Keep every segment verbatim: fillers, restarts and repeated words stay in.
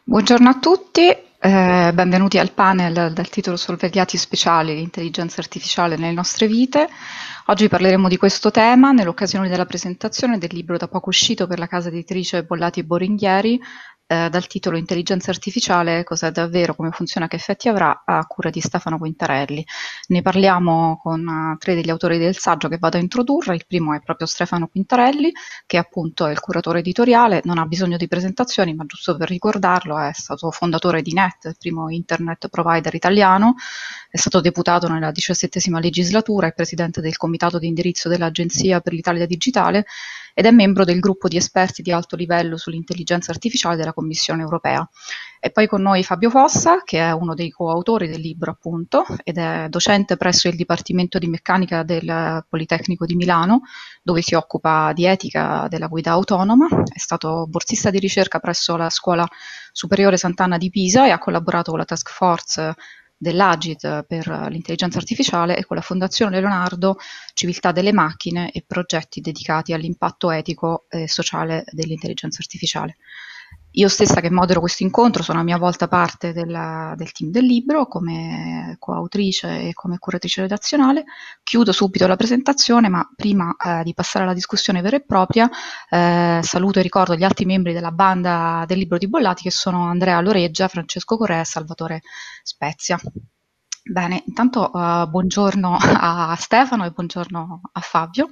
Buongiorno a tutti, eh, benvenuti al panel dal titolo Sorvegliati speciali, l'intelligenza artificiale nelle nostre vite. Oggi parleremo di questo tema nell'occasione della presentazione del libro da poco uscito per la casa editrice Bollati e Boringhieri, eh, dal titolo Intelligenza artificiale, cos'è davvero, come funziona, che effetti avrà, a cura di Stefano Quintarelli. Ne parliamo con eh, tre degli autori del saggio che vado a introdurre. Il primo è proprio Stefano Quintarelli, che appunto è il curatore editoriale, non ha bisogno di presentazioni, ma giusto per ricordarlo è stato fondatore di Net, il primo internet provider italiano, è stato deputato nella diciassettesima legislatura, è presidente del comitato di indirizzo dell'Agenzia per l'Italia Digitale ed è membro del gruppo di esperti di alto livello sull'intelligenza artificiale della Commissione europea. E poi con noi Fabio Fossa, che è uno dei coautori del libro appunto, ed è docente presso il Dipartimento di Meccanica del Politecnico di Milano, dove si occupa di etica della guida autonoma, è stato borsista di ricerca presso la Scuola Superiore Sant'Anna di Pisa e ha collaborato con la task force dell'Agit per l'intelligenza artificiale e con la Fondazione Leonardo Civiltà delle macchine e progetti dedicati all'impatto etico e sociale dell'intelligenza artificiale. Io stessa che modero questo incontro sono a mia volta parte della, del team del libro come coautrice e come curatrice redazionale. Chiudo subito la presentazione, ma prima eh, di passare alla discussione vera e propria, eh, saluto e ricordo gli altri membri della banda del libro di Bollati, che sono Andrea Loreggia, Francesco Correa e Salvatore Spezia. Bene, intanto uh, buongiorno a Stefano e buongiorno a Fabio.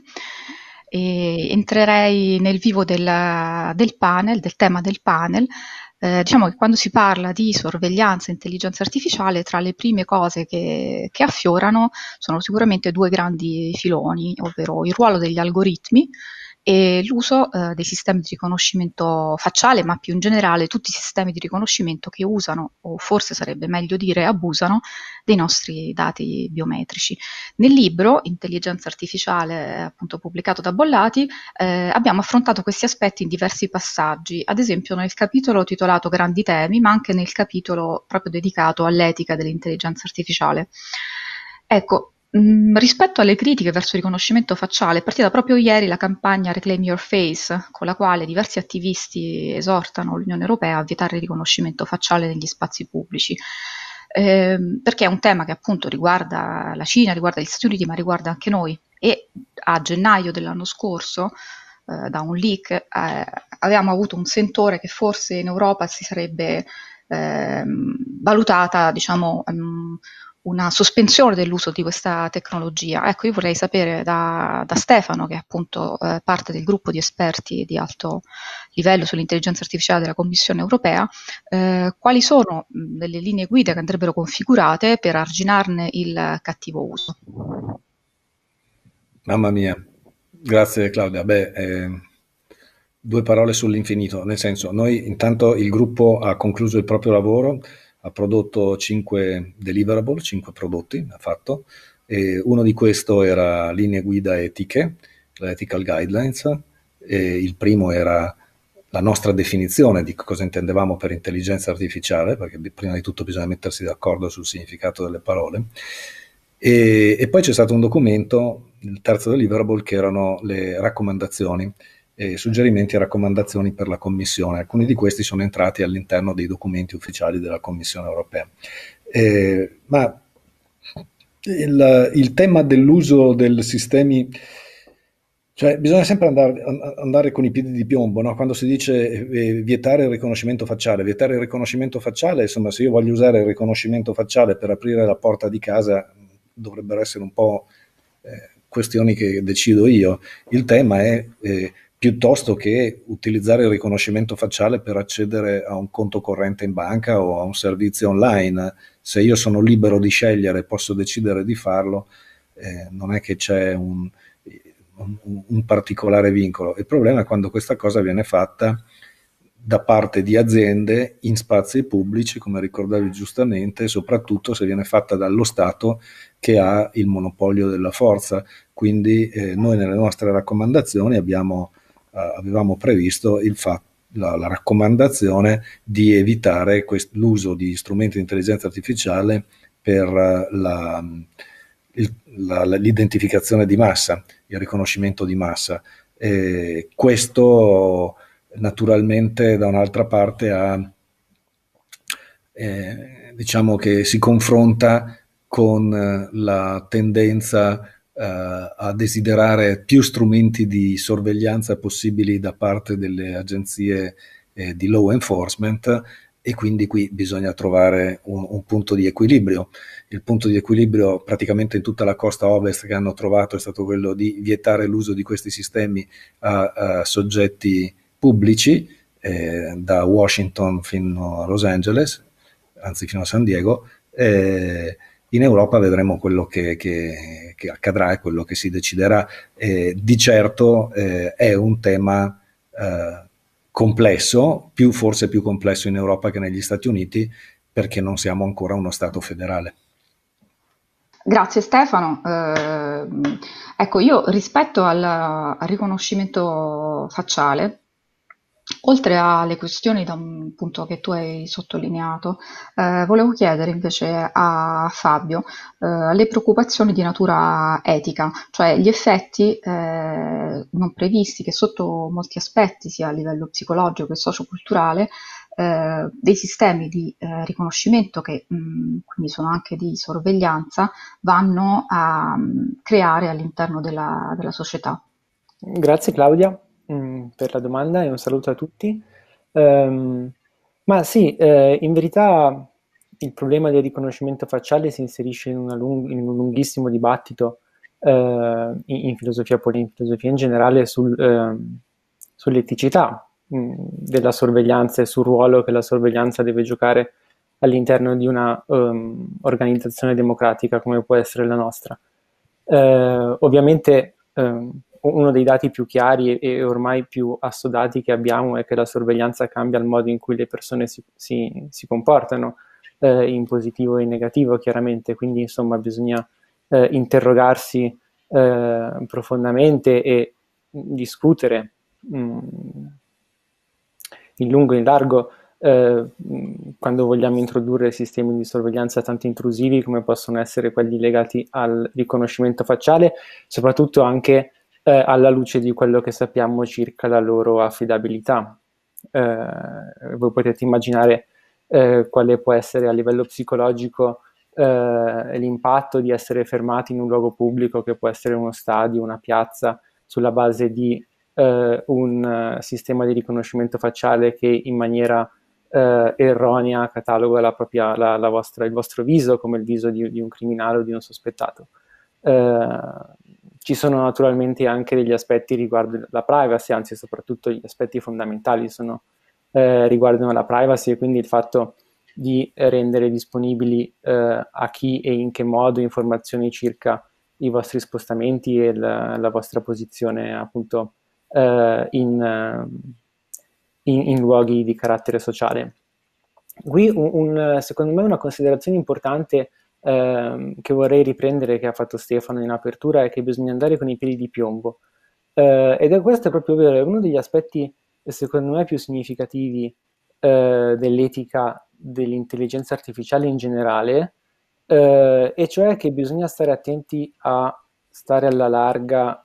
E entrerei nel vivo del, del panel, del tema del panel. Eh, diciamo che quando si parla di sorveglianza e intelligenza artificiale, tra le prime cose che, che affiorano sono sicuramente due grandi filoni, ovvero il ruolo degli algoritmi e l'uso eh, dei sistemi di riconoscimento facciale, ma più in generale tutti i sistemi di riconoscimento che usano, o forse sarebbe meglio dire abusano, dei nostri dati biometrici. Nel libro Intelligenza artificiale, appunto pubblicato da Bollati, eh, abbiamo affrontato questi aspetti in diversi passaggi, ad esempio nel capitolo titolato Grandi temi, ma anche nel capitolo proprio dedicato all'etica dell'intelligenza artificiale. Ecco, mh, rispetto alle critiche verso il riconoscimento facciale, è partita proprio ieri la campagna Reclaim Your Face, con la quale diversi attivisti esortano l'Unione Europea a vietare il riconoscimento facciale negli spazi pubblici. Ehm, perché è un tema che appunto riguarda la Cina, riguarda gli Stati Uniti, ma riguarda anche noi. E a gennaio dell'anno scorso, eh, da un leak, eh, avevamo avuto un sentore che forse in Europa si sarebbe ehm, valutata, diciamo, um, una sospensione dell'uso di questa tecnologia. Ecco, io vorrei sapere da, da Stefano, che è appunto eh, parte del gruppo di esperti di alto livello sull'intelligenza artificiale della Commissione europea, eh, quali sono mh, delle linee guida che andrebbero configurate per arginarne il cattivo uso. Mamma mia, grazie Claudia. Beh, eh, due parole sull'infinito, nel senso, noi intanto il gruppo ha concluso il proprio lavoro, ha prodotto cinque deliverable, cinque prodotti, ha fatto, e uno di questo era linee guida etiche, le ethical guidelines, e il primo era la nostra definizione di cosa intendevamo per intelligenza artificiale, perché prima di tutto bisogna mettersi d'accordo sul significato delle parole. E, e poi c'è stato un documento, il terzo deliverable, che erano le raccomandazioni, eh, suggerimenti e raccomandazioni per la Commissione. Alcuni di questi sono entrati all'interno dei documenti ufficiali della Commissione europea. Eh, ma il, il tema dell'uso dei sistemi, cioè bisogna sempre andare, andare con i piedi di piombo, no? Quando si dice eh, vietare il riconoscimento facciale, vietare il riconoscimento facciale, insomma, se io voglio usare il riconoscimento facciale per aprire la porta di casa, dovrebbero essere un po' eh, questioni che decido io. Il tema è eh, piuttosto che utilizzare il riconoscimento facciale per accedere a un conto corrente in banca o a un servizio online. Se io sono libero di scegliere e posso decidere di farlo, eh, non è che c'è un, un, un particolare vincolo. Il problema è quando questa cosa viene fatta da parte di aziende in spazi pubblici, come ricordavi giustamente, e soprattutto se viene fatta dallo Stato, che ha il monopolio della forza. Quindi eh, noi nelle nostre raccomandazioni abbiamo, eh, avevamo previsto il fatto, la, la raccomandazione di evitare quest- l'uso di strumenti di intelligenza artificiale per uh, la, il, la, l'identificazione di massa, il riconoscimento di massa. E questo naturalmente da un'altra parte ha eh, diciamo che si confronta con eh, la tendenza eh, a desiderare più strumenti di sorveglianza possibili da parte delle agenzie eh, di law enforcement, e quindi qui bisogna trovare un, un punto di equilibrio. Il punto di equilibrio praticamente in tutta la costa ovest che hanno trovato è stato quello di vietare l'uso di questi sistemi a, a soggetti pubblici, eh, da Washington fino a Los Angeles, anzi fino a San Diego. Eh, in Europa vedremo quello che, che, che accadrà e quello che si deciderà. Eh, di certo eh, è un tema eh, complesso, più, forse più complesso in Europa che negli Stati Uniti, perché non siamo ancora uno Stato federale. Grazie Stefano. Eh, ecco, io rispetto al, al riconoscimento facciale, oltre alle questioni da un punto che tu hai sottolineato, eh, volevo chiedere invece a Fabio eh, le preoccupazioni di natura etica, cioè gli effetti eh, non previsti che sotto molti aspetti, sia a livello psicologico che socioculturale, eh, dei sistemi di eh, riconoscimento che mh, quindi sono anche di sorveglianza, vanno a mh, creare all'interno della, della società. Grazie Claudia, mm, per la domanda e un saluto a tutti. Ehm, ma sì, eh, in verità il problema del riconoscimento facciale si inserisce in, una lung- in un lunghissimo dibattito eh, in, in filosofia politica, in filosofia in generale, sul, ehm, sull'eticità mm, della sorveglianza e sul ruolo che la sorveglianza deve giocare all'interno di una um, organizzazione democratica come può essere la nostra. Eh, ovviamente ehm, uno dei dati più chiari e ormai più assodati che abbiamo è che la sorveglianza cambia il modo in cui le persone si, si, si comportano, eh, in positivo e in negativo chiaramente, quindi insomma bisogna eh, interrogarsi eh, profondamente e discutere mh, in lungo e in largo eh, quando vogliamo introdurre sistemi di sorveglianza tanto intrusivi come possono essere quelli legati al riconoscimento facciale, soprattutto anche eh, alla luce di quello che sappiamo circa la loro affidabilità. Eh, voi potete immaginare eh, quale può essere a livello psicologico eh, l'impatto di essere fermati in un luogo pubblico, che può essere uno stadio, una piazza, sulla base di eh, un uh, sistema di riconoscimento facciale che in maniera eh, erronea cataloga la propria, la, la vostra, il vostro viso come il viso di, di un criminale o di un sospettato. Eh, ci sono naturalmente anche degli aspetti riguardo la privacy, anzi soprattutto gli aspetti fondamentali sono, eh, riguardano la privacy, e quindi il fatto di rendere disponibili eh, a chi e in che modo informazioni circa i vostri spostamenti e la, la vostra posizione appunto eh, in, in, in luoghi di carattere sociale. Qui un, un, secondo me una considerazione importante eh, che vorrei riprendere, che ha fatto Stefano in apertura, è che bisogna andare con i piedi di piombo. Eh, ed è questo è proprio vero, è uno degli aspetti secondo me più significativi eh, dell'etica dell'intelligenza artificiale in generale, eh, e cioè che bisogna stare attenti a stare alla larga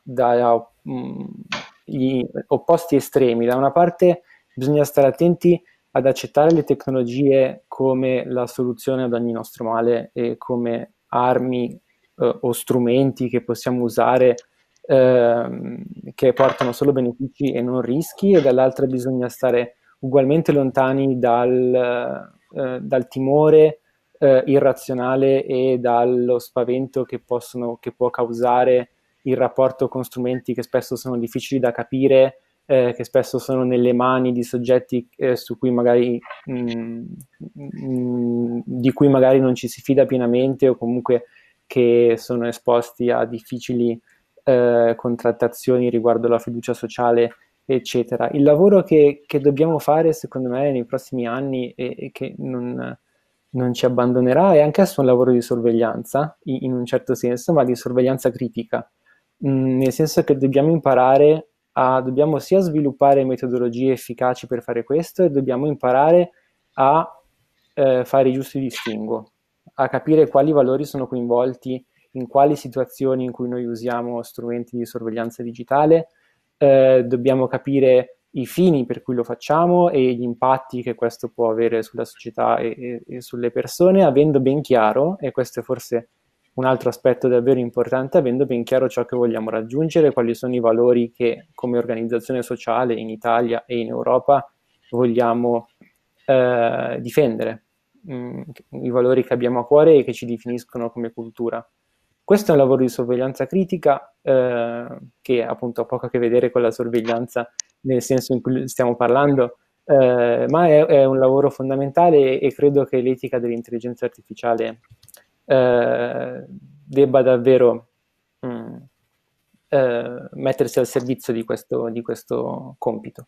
dagli opposti estremi. Da una parte bisogna stare attenti ad accettare le tecnologie come la soluzione ad ogni nostro male e come armi eh, o strumenti che possiamo usare eh, che portano solo benefici e non rischi, e dall'altra bisogna stare ugualmente lontani dal, eh, dal timore eh, irrazionale e dallo spavento che, possono, che può causare il rapporto con strumenti che spesso sono difficili da capire, eh, che spesso sono nelle mani di soggetti eh, su cui magari, mh, mh, di cui magari non ci si fida pienamente, o comunque che sono esposti a difficili eh, contrattazioni riguardo la fiducia sociale, eccetera. Il lavoro che, che dobbiamo fare, secondo me, nei prossimi anni, e, e che non, non ci abbandonerà, è anch'esso un lavoro di sorveglianza, in, in un certo senso, ma di sorveglianza critica, mh, nel senso che dobbiamo imparare a, dobbiamo sia sviluppare metodologie efficaci per fare questo, e dobbiamo imparare a eh, fare i giusti distinguo, a capire quali valori sono coinvolti in quali situazioni in cui noi usiamo strumenti di sorveglianza digitale. Eh, dobbiamo capire i fini per cui lo facciamo e gli impatti che questo può avere sulla società e, e, e sulle persone, avendo ben chiaro, e questo è forse un altro aspetto davvero importante, avendo ben chiaro ciò che vogliamo raggiungere, quali sono i valori che come organizzazione sociale in Italia e in Europa vogliamo eh, difendere, mh, i valori che abbiamo a cuore e che ci definiscono come cultura. Questo è un lavoro di sorveglianza critica eh, che appunto ha poco a che vedere con la sorveglianza nel senso in cui stiamo parlando, eh, ma è, è un lavoro fondamentale e credo che l'etica dell'intelligenza artificiale eh, debba davvero mh, eh, mettersi al servizio di questo, di questo compito.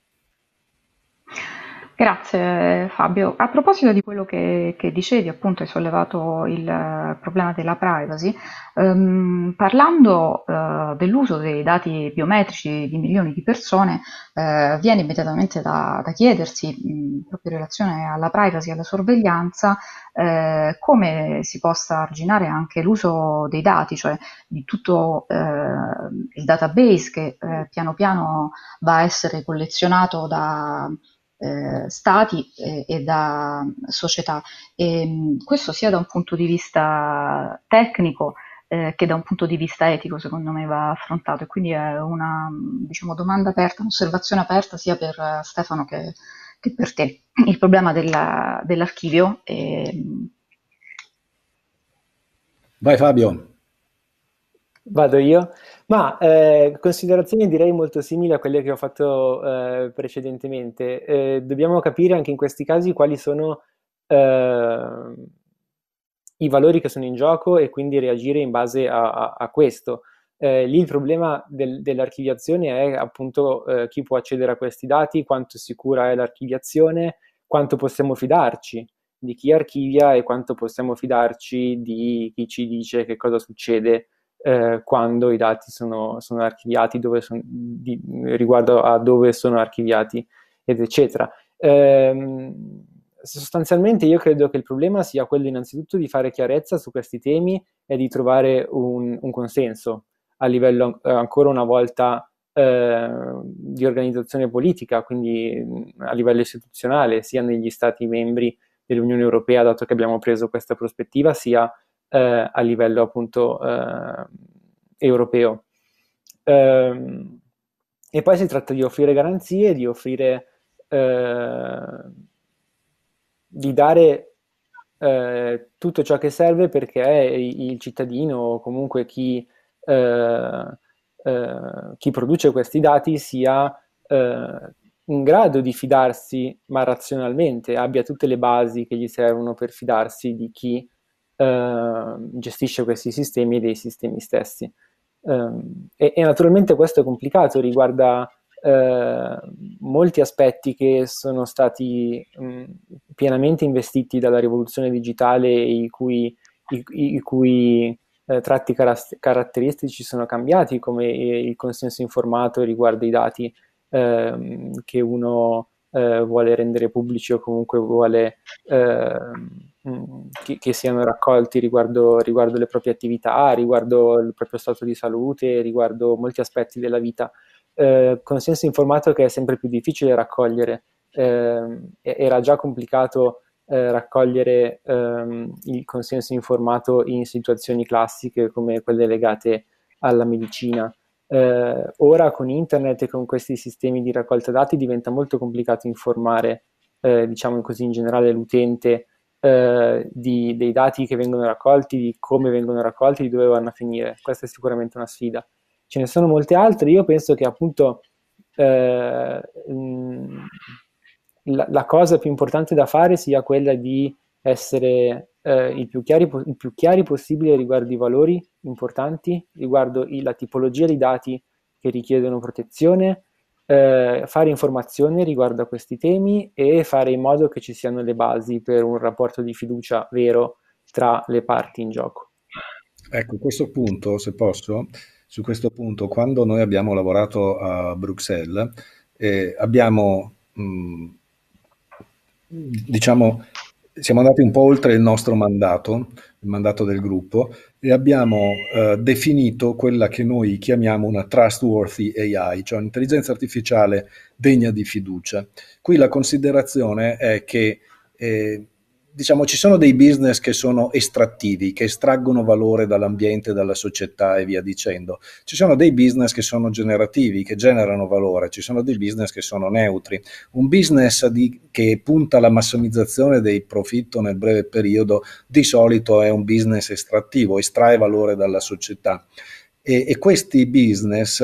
Grazie Fabio. A proposito di quello che, che dicevi, appunto hai sollevato il eh, problema della privacy, ehm, parlando eh, dell'uso dei dati biometrici di milioni di persone, eh, viene immediatamente da, da chiedersi, mh, proprio in relazione alla privacy e alla sorveglianza, eh, come si possa arginare anche l'uso dei dati, cioè di tutto eh, il database che eh, piano piano va a essere collezionato da eh, stati e, e da società. E, mh, questo sia da un punto di vista tecnico eh, che da un punto di vista etico, secondo me, va affrontato. E quindi è una, diciamo, domanda aperta, un'osservazione aperta sia per eh, Stefano che, che per te. Il problema della- dell'archivio. E, Vai Fabio. Vado io, ma eh, considerazioni direi molto simili a quelle che ho fatto eh, precedentemente. Eh, dobbiamo capire anche in questi casi quali sono eh, i valori che sono in gioco e quindi reagire in base a, a- a questo. Eh, lì il problema del- dell'archiviazione è appunto eh, chi può accedere a questi dati, quanto sicura è l'archiviazione, quanto possiamo fidarci di chi archivia e quanto possiamo fidarci di chi ci dice che cosa succede eh, quando i dati sono, sono archiviati, dove son- di- riguardo a dove sono archiviati, ed eccetera. Ehm, sostanzialmente io credo che il problema sia quello innanzitutto di fare chiarezza su questi temi e di trovare un, un consenso a livello eh, ancora una volta eh, di organizzazione politica, quindi mh, a livello istituzionale, sia negli Stati membri dell'Unione Europea, dato che abbiamo preso questa prospettiva, sia eh, a livello appunto eh, europeo. Ehm, e poi si tratta di offrire garanzie, di offrire, eh, di dare eh, tutto ciò che serve perché il cittadino o comunque chi, eh, eh, chi produce questi dati sia eh, in grado di fidarsi, ma razionalmente, abbia tutte le basi che gli servono per fidarsi di chi eh, gestisce questi sistemi e dei sistemi stessi. Um, e, e naturalmente questo è complicato, riguarda eh, molti aspetti che sono stati mh, pienamente investiti dalla rivoluzione digitale e i cui, i, i cui eh, tratti caras- caratteristici sono cambiati, come il consenso informato riguardo i dati ehm, che uno eh, vuole rendere pubblici o comunque vuole ehm, mh, che, che siano raccolti riguardo, riguardo le proprie attività, riguardo il proprio stato di salute, riguardo molti aspetti della vita. Eh, consenso informato che è sempre più difficile raccogliere. Eh, era già complicato eh, raccogliere ehm, il consenso informato in situazioni classiche come quelle legate alla medicina. Eh, ora con internet e con questi sistemi di raccolta dati diventa molto complicato informare, eh, diciamo così, in generale l'utente eh, di, dei dati che vengono raccolti, di come vengono raccolti, di dove vanno a finire. Questa è sicuramente una sfida. Ce ne sono molte altre. Io penso che appunto eh, mh, la, la cosa più importante da fare sia quella di essere eh, il, più chiari, il più chiari possibile riguardo i valori importanti, riguardo i, la tipologia di dati che richiedono protezione, eh, fare informazione riguardo a questi temi e fare in modo che ci siano le basi per un rapporto di fiducia vero tra le parti in gioco. Ecco, questo punto, se posso, su questo punto, quando noi abbiamo lavorato a Bruxelles, eh, abbiamo, mh, diciamo, siamo andati un po' oltre il nostro mandato, il mandato del gruppo, e abbiamo eh, definito quella che noi chiamiamo una trustworthy A I, cioè un'intelligenza artificiale degna di fiducia. Qui la considerazione è che eh, diciamo, ci sono dei business che sono estrattivi, che estraggono valore dall'ambiente, dalla società e via dicendo. Ci sono dei business che sono generativi, che generano valore, ci sono dei business che sono neutri. Un business di, che punta alla massimizzazione del profitto nel breve periodo di solito è un business estrattivo, estrae valore dalla società. E, e questi business,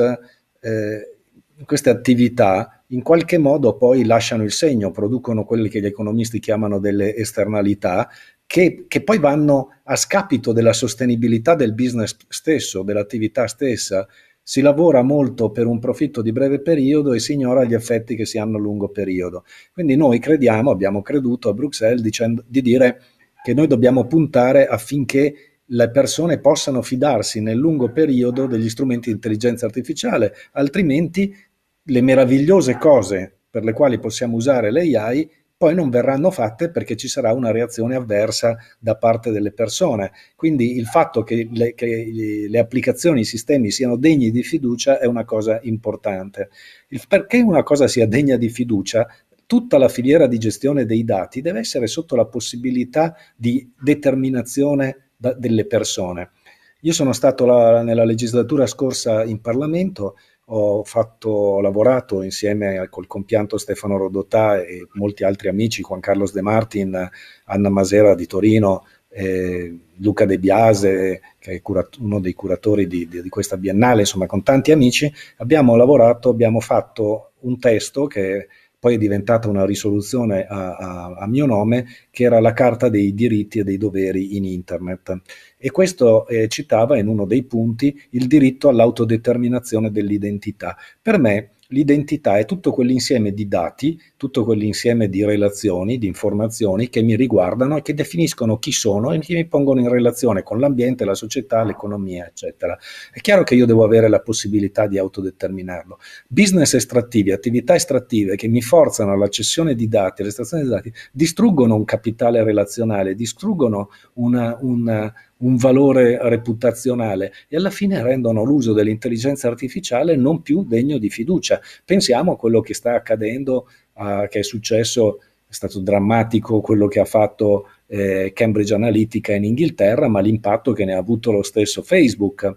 eh, queste attività, in qualche modo poi lasciano il segno, producono quelli che gli economisti chiamano delle esternalità, che, che poi vanno a scapito della sostenibilità del business stesso, dell'attività stessa. Si lavora molto per un profitto di breve periodo e si ignora gli effetti che si hanno a lungo periodo. Quindi noi crediamo, abbiamo creduto a Bruxelles dicendo, di dire che noi dobbiamo puntare affinché le persone possano fidarsi nel lungo periodo degli strumenti di intelligenza artificiale, altrimenti le meravigliose cose per le quali possiamo usare l'A I poi non verranno fatte perché ci sarà una reazione avversa da parte delle persone. Quindi il fatto che le, che le applicazioni, i sistemi siano degni di fiducia è una cosa importante. Il perché una cosa sia degna di fiducia, tutta la filiera di gestione dei dati deve essere sotto la possibilità di determinazione da, delle persone. Io sono stato la, nella legislatura scorsa in Parlamento, ho, fatto, ho lavorato insieme col compianto Stefano Rodotà e molti altri amici, Juan Carlos De Martin, Anna Masera di Torino, eh, Luca De Biase, che è curat- uno dei curatori di, di, di questa biennale, insomma con tanti amici, abbiamo lavorato, abbiamo fatto un testo che poi è diventata una risoluzione a, a, a mio nome, che era la Carta dei diritti e dei doveri in Internet. E questo eh, citava in uno dei punti il diritto all'autodeterminazione dell'identità. Per me l'identità è tutto quell'insieme di dati, tutto quell'insieme di relazioni, di informazioni che mi riguardano e che definiscono chi sono e che mi pongono in relazione con l'ambiente, la società, l'economia, eccetera. È chiaro che io devo avere la possibilità di autodeterminarlo. Business estrattivi, attività estrattive che mi forzano alla cessione di dati, all'estrazione di dati, distruggono un capitale relazionale, distruggono una, una un valore reputazionale e alla fine rendono l'uso dell'intelligenza artificiale non più degno di fiducia. Pensiamo a quello che sta accadendo, uh, che è successo, è stato drammatico quello che ha fatto eh, Cambridge Analytica in Inghilterra, ma l'impatto che ne ha avuto lo stesso Facebook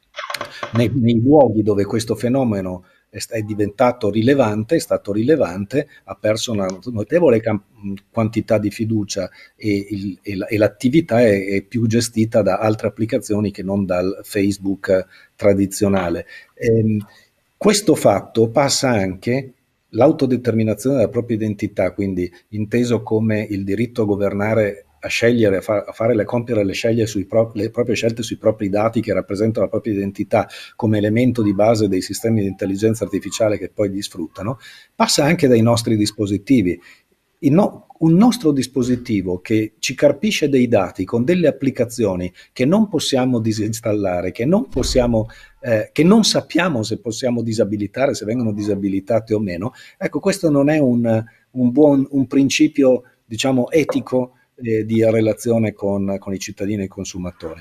nei, nei luoghi dove questo fenomeno è diventato rilevante, è stato rilevante, ha perso una notevole camp- quantità di fiducia e, il, e, la, e l'attività è, è più gestita da altre applicazioni che non dal Facebook tradizionale. Ehm, questo fatto passa anche l'autodeterminazione della propria identità, quindi inteso come il diritto a governare, a scegliere, a, fa, a fare le, compiere le, sceglie sui pro, le proprie scelte sui propri dati che rappresentano la propria identità come elemento di base dei sistemi di intelligenza artificiale che poi li sfruttano, passa anche dai nostri dispositivi. No, un nostro dispositivo che ci carpisce dei dati con delle applicazioni che non possiamo disinstallare, che non possiamo, eh, che non sappiamo se possiamo disabilitare, se vengono disabilitate o meno, ecco, questo non è un, un buon un principio, diciamo, etico eh, di relazione con, con i cittadini e i consumatori.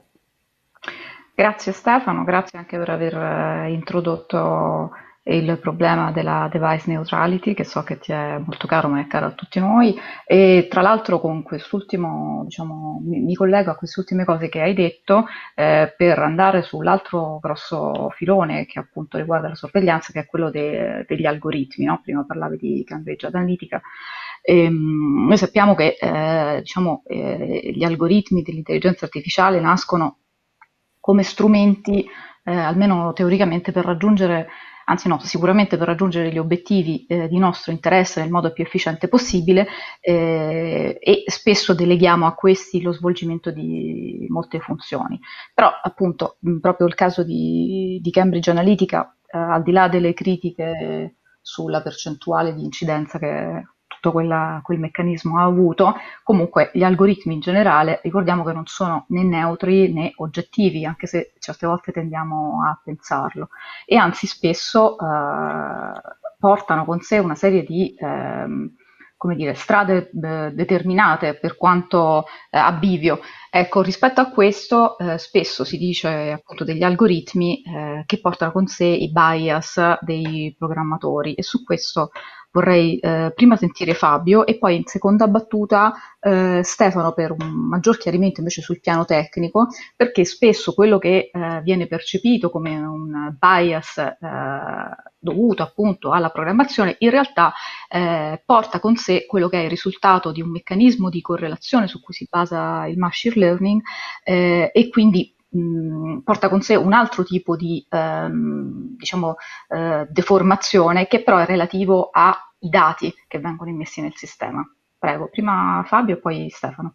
Grazie Stefano, grazie anche per aver eh, introdotto il problema della device neutrality, che so che ti è molto caro, ma è caro a tutti noi. E tra l'altro con quest'ultimo, diciamo, mi, mi collego a queste ultime cose che hai detto eh, per andare sull'altro grosso filone che appunto riguarda la sorveglianza, che è quello de- degli algoritmi, no? Prima parlavi di Cambridge Analytica. Ehm, noi sappiamo che eh, diciamo, eh, gli algoritmi dell'intelligenza artificiale nascono come strumenti, eh, almeno teoricamente, per raggiungere, anzi no, sicuramente per raggiungere gli obiettivi eh, di nostro interesse nel modo più efficiente possibile eh, e spesso deleghiamo a questi lo svolgimento di molte funzioni. Però appunto mh, proprio il caso di, di Cambridge Analytica, eh, al di là delle critiche sulla percentuale di incidenza che tutto quella, quel meccanismo ha avuto, comunque gli algoritmi in generale ricordiamo che non sono né neutri né oggettivi, anche se certe volte tendiamo a pensarlo, e anzi spesso eh, portano con sé una serie di ehm, come dire, strade eh, determinate per quanto eh, a bivio. Ecco, rispetto a questo, eh, spesso si dice appunto degli algoritmi eh, che portano con sé i bias dei programmatori e su questo vorrei eh, prima sentire Fabio e poi in seconda battuta eh, Stefano per un maggior chiarimento invece sul piano tecnico, perché spesso quello che eh, viene percepito come un bias eh, dovuto appunto alla programmazione in realtà eh, porta con sé quello che è il risultato di un meccanismo di correlazione su cui si basa il machine learning eh, e quindi mh, porta con sé un altro tipo di ehm, diciamo, eh, deformazione che però è relativo ai dati che vengono immessi nel sistema. Prego, prima Fabio e poi Stefano.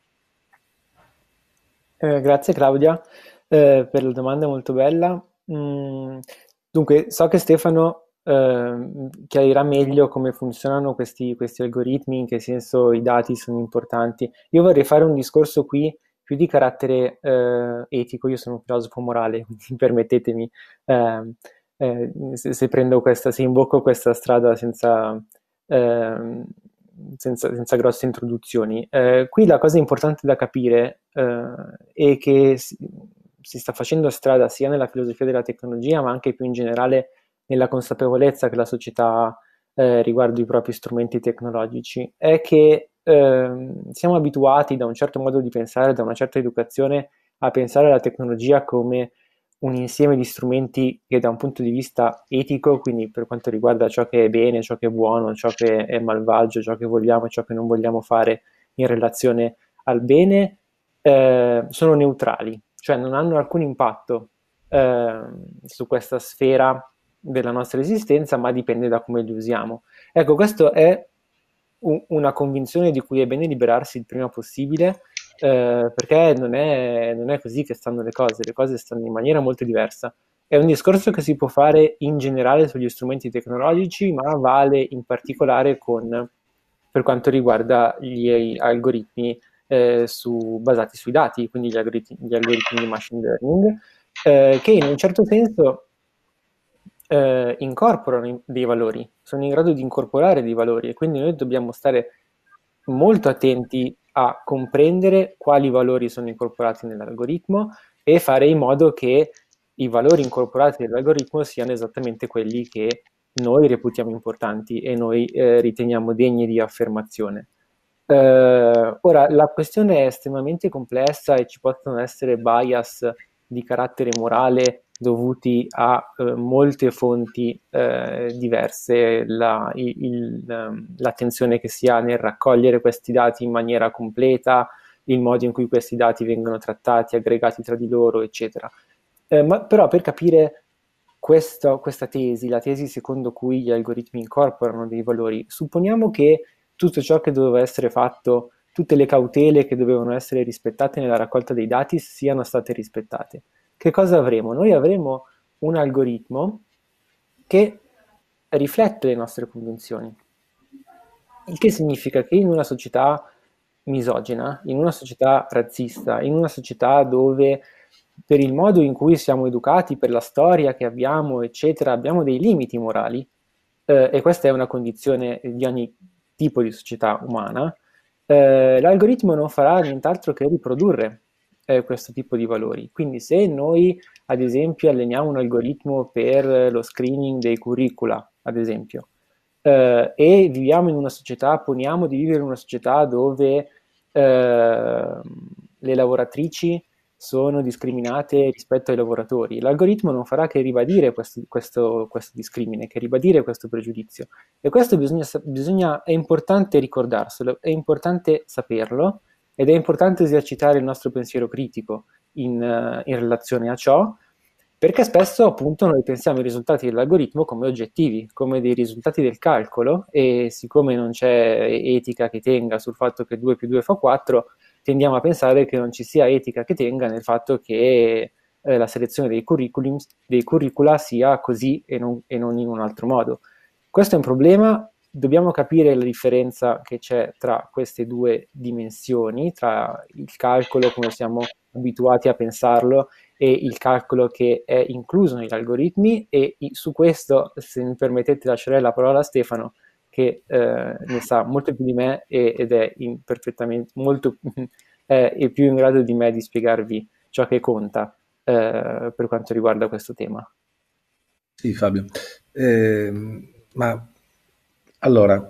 Eh, grazie Claudia eh, per la domanda molto bella. Mm, dunque, so che Stefano eh, chiarirà meglio come funzionano questi, questi algoritmi, in che senso i dati sono importanti. Io vorrei fare un discorso qui più di carattere eh, etico, io sono un filosofo morale, quindi permettetemi eh, eh, se, se prendo questa, se imbocco questa strada senza... Eh, senza, senza grosse introduzioni. Eh, qui la cosa importante da capire eh, è che si, si sta facendo strada sia nella filosofia della tecnologia, ma anche più in generale nella consapevolezza che la società ha eh, riguardo i propri strumenti tecnologici, è che eh, siamo abituati da un certo modo di pensare, da una certa educazione, a pensare alla tecnologia come un insieme di strumenti che da un punto di vista etico, quindi per quanto riguarda ciò che è bene, ciò che è buono, ciò che è malvagio, ciò che vogliamo e ciò che non vogliamo fare in relazione al bene, eh, sono neutrali, cioè non hanno alcun impatto eh, su questa sfera della nostra esistenza, ma dipende da come li usiamo. Ecco, questa è un, una convinzione di cui è bene liberarsi il prima possibile, eh, perché non è, non è così che stanno le cose, le cose stanno in maniera molto diversa. È un discorso che si può fare in generale sugli strumenti tecnologici, ma vale in particolare con, per quanto riguarda gli algoritmi eh, su, basati sui dati, quindi gli algoritmi, gli algoritmi di machine learning, eh, che in un certo senso eh, incorporano dei valori, sono in grado di incorporare dei valori e quindi noi dobbiamo stare molto attenti a comprendere quali valori sono incorporati nell'algoritmo e fare in modo che i valori incorporati nell'algoritmo siano esattamente quelli che noi reputiamo importanti e noi eh, riteniamo degni di affermazione. Eh, ora, la questione è estremamente complessa e ci possono essere bias di carattere morale dovuti a eh, molte fonti eh, diverse, la, il, l'attenzione che si ha nel raccogliere questi dati in maniera completa, il modo in cui questi dati vengono trattati, aggregati tra di loro, eccetera. Eh, ma però per capire questo, questa tesi, la tesi secondo cui gli algoritmi incorporano dei valori, supponiamo che tutto ciò che doveva essere fatto, tutte le cautele che dovevano essere rispettate nella raccolta dei dati siano state rispettate. Che cosa avremo? Noi avremo un algoritmo che riflette le nostre convinzioni, il che significa che in una società misogina, in una società razzista, in una società dove per il modo in cui siamo educati, per la storia che abbiamo, eccetera, abbiamo dei limiti morali, eh, e questa è una condizione di ogni tipo di società umana, eh, l'algoritmo non farà nient'altro che riprodurre eh, questo tipo di valori. Quindi se noi, ad esempio, alleniamo un algoritmo per lo screening dei curricula, ad esempio, eh, e viviamo in una società, poniamo di vivere in una società dove eh, le lavoratrici sono discriminate rispetto ai lavoratori. L'algoritmo non farà che ribadire questo, questo, questo discrimine, che ribadire questo pregiudizio. E questo bisogna, bisogna, è importante ricordarselo, è importante saperlo ed è importante esercitare il nostro pensiero critico in, uh, in relazione a ciò, perché spesso appunto noi pensiamo i risultati dell'algoritmo come oggettivi, come dei risultati del calcolo, e siccome non c'è etica che tenga sul fatto che due più due fa quattro, tendiamo a pensare che non ci sia etica che tenga nel fatto che eh, la selezione dei, curriculum, dei curricula sia così e non, e non in un altro modo. Questo è un problema, dobbiamo capire la differenza che c'è tra queste due dimensioni, tra il calcolo come siamo abituati a pensarlo e il calcolo che è incluso negli algoritmi, e su questo, se mi permettete, lascerei la parola a Stefano, che eh, ne sa molto più di me e, ed è in perfettamente molto è, è più in grado di me di spiegarvi ciò che conta eh, per quanto riguarda questo tema. Sì, Fabio. Eh, ma allora,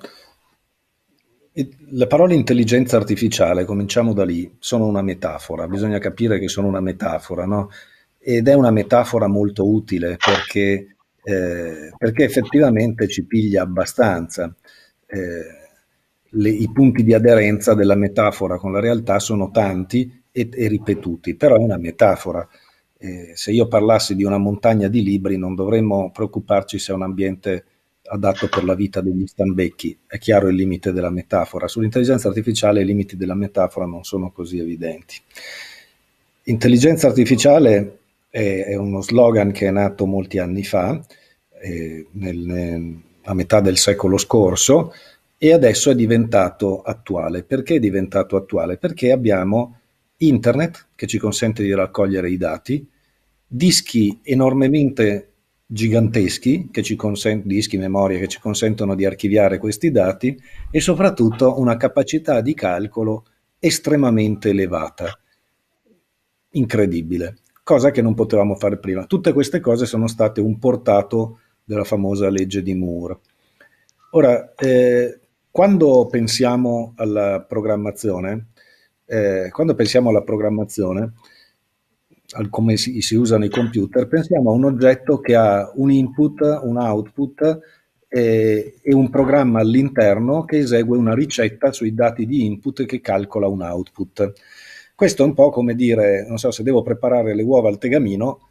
le parole intelligenza artificiale, cominciamo da lì, sono una metafora, bisogna capire che sono una metafora, no? Ed è una metafora molto utile perché, eh, perché effettivamente ci piglia abbastanza. Eh, le- I punti di aderenza della metafora con la realtà sono tanti e, e ripetuti, però è una metafora. Eh, se io parlassi di una montagna di libri non dovremmo preoccuparci se è un ambiente adatto per la vita degli stambecchi. È chiaro il limite della metafora. Sull'intelligenza artificiale i limiti della metafora non sono così evidenti. Intelligenza artificiale è, è uno slogan che è nato molti anni fa, eh, nel, a metà del secolo scorso, e adesso è diventato attuale. Perché è diventato attuale? Perché abbiamo internet che ci consente di raccogliere i dati, dischi enormemente giganteschi, che ci consentono, dischi, memorie che ci consentono di archiviare questi dati e soprattutto una capacità di calcolo estremamente elevata, incredibile, cosa che non potevamo fare prima. Tutte queste cose sono state un portato della famosa legge di Moore. Ora, eh, quando pensiamo alla programmazione, eh, quando pensiamo alla programmazione, al come si, si usano i computer, pensiamo a un oggetto che ha un input, un output e, e un programma all'interno che esegue una ricetta sui dati di input che calcola un output. Questo è un po' come dire, non so, se devo preparare le uova al tegamino,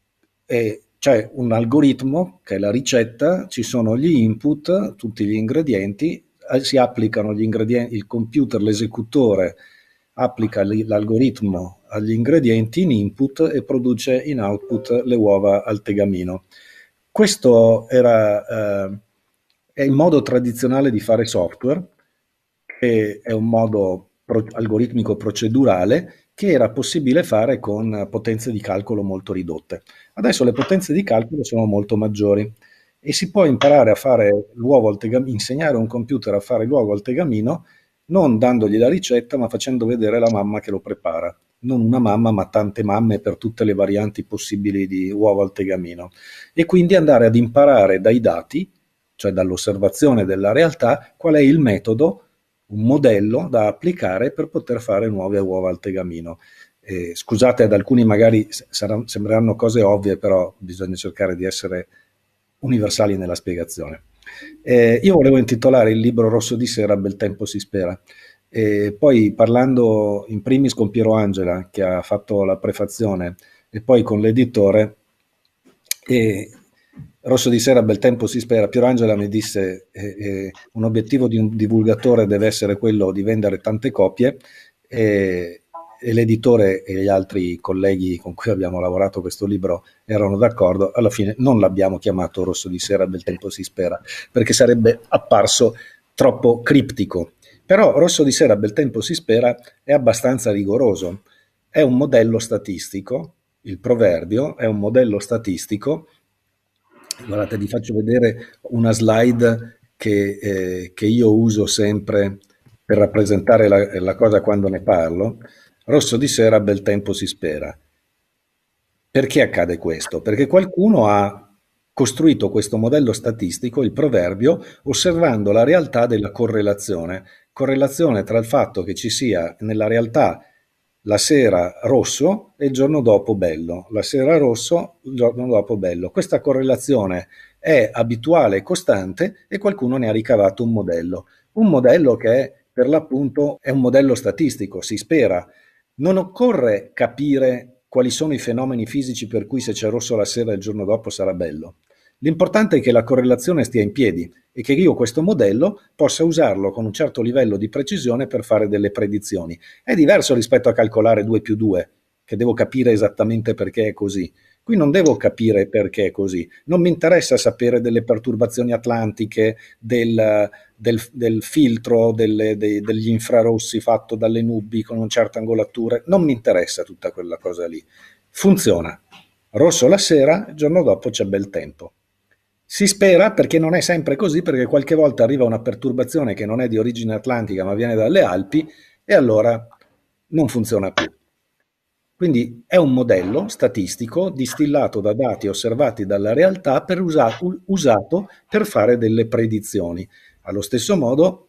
e c'è un algoritmo che è la ricetta, ci sono gli input, tutti gli ingredienti, eh, si applicano gli ingredienti, il computer, l'esecutore applica l'algoritmo agli ingredienti in input e produce in output le uova al tegamino. Questo era, eh, è il modo tradizionale di fare software, che è un modo pro- algoritmico procedurale che era possibile fare con potenze di calcolo molto ridotte. Adesso le potenze di calcolo sono molto maggiori e si può imparare a fare l'uovo al tegamino, insegnare a un computer a fare l'uovo al tegamino non dandogli la ricetta, ma facendo vedere la mamma che lo prepara. Non una mamma, ma tante mamme per tutte le varianti possibili di uovo al tegamino. E quindi andare ad imparare dai dati, cioè dall'osservazione della realtà, qual è il metodo, un modello da applicare per poter fare nuove uova al tegamino. Eh, scusate, ad alcuni magari saranno, sembreranno cose ovvie, però bisogna cercare di essere universali nella spiegazione. Eh, io volevo intitolare il libro Rosso di sera, bel tempo si spera. E poi parlando in primis con Piero Angela, che ha fatto la prefazione, e poi con l'editore, e Rosso di sera, bel tempo si spera. Piero Angela mi disse eh, eh, un obiettivo di un divulgatore deve essere quello di vendere tante copie, e, e l'editore e gli altri colleghi con cui abbiamo lavorato questo libro erano d'accordo. Alla fine non l'abbiamo chiamato Rosso di sera, bel tempo si spera, perché sarebbe apparso troppo criptico. Però Rosso di sera, bel tempo si spera è abbastanza rigoroso. È un modello statistico, il proverbio è un modello statistico. Guardate, vi faccio vedere una slide che, eh, che io uso sempre per rappresentare la, la cosa quando ne parlo. Rosso di sera, bel tempo si spera. Perché accade questo? Perché qualcuno ha costruito questo modello statistico, il proverbio, osservando la realtà della correlazione. Correlazione tra il fatto che ci sia nella realtà la sera rosso e il giorno dopo bello. La sera rosso, il giorno dopo bello. Questa correlazione è abituale e costante e qualcuno ne ha ricavato un modello. Un modello che è, per l'appunto è un modello statistico, si spera. Non occorre capire quali sono i fenomeni fisici per cui se c'è rosso la sera e il giorno dopo sarà bello. L'importante è che la correlazione stia in piedi e che io questo modello possa usarlo con un certo livello di precisione per fare delle predizioni. È diverso rispetto a calcolare due più due, che devo capire esattamente perché è così. Qui non devo capire perché è così. Non mi interessa sapere delle perturbazioni atlantiche, del, del, del filtro delle, dei, degli infrarossi fatto dalle nubi con una certa angolatura. Non mi interessa tutta quella cosa lì. Funziona. Rosso la sera, il giorno dopo c'è bel tempo. Si spera, perché non è sempre così, perché qualche volta arriva una perturbazione che non è di origine atlantica ma viene dalle Alpi e allora non funziona più. Quindi è un modello statistico distillato da dati osservati dalla realtà per usa- u- usato per fare delle predizioni. Allo stesso modo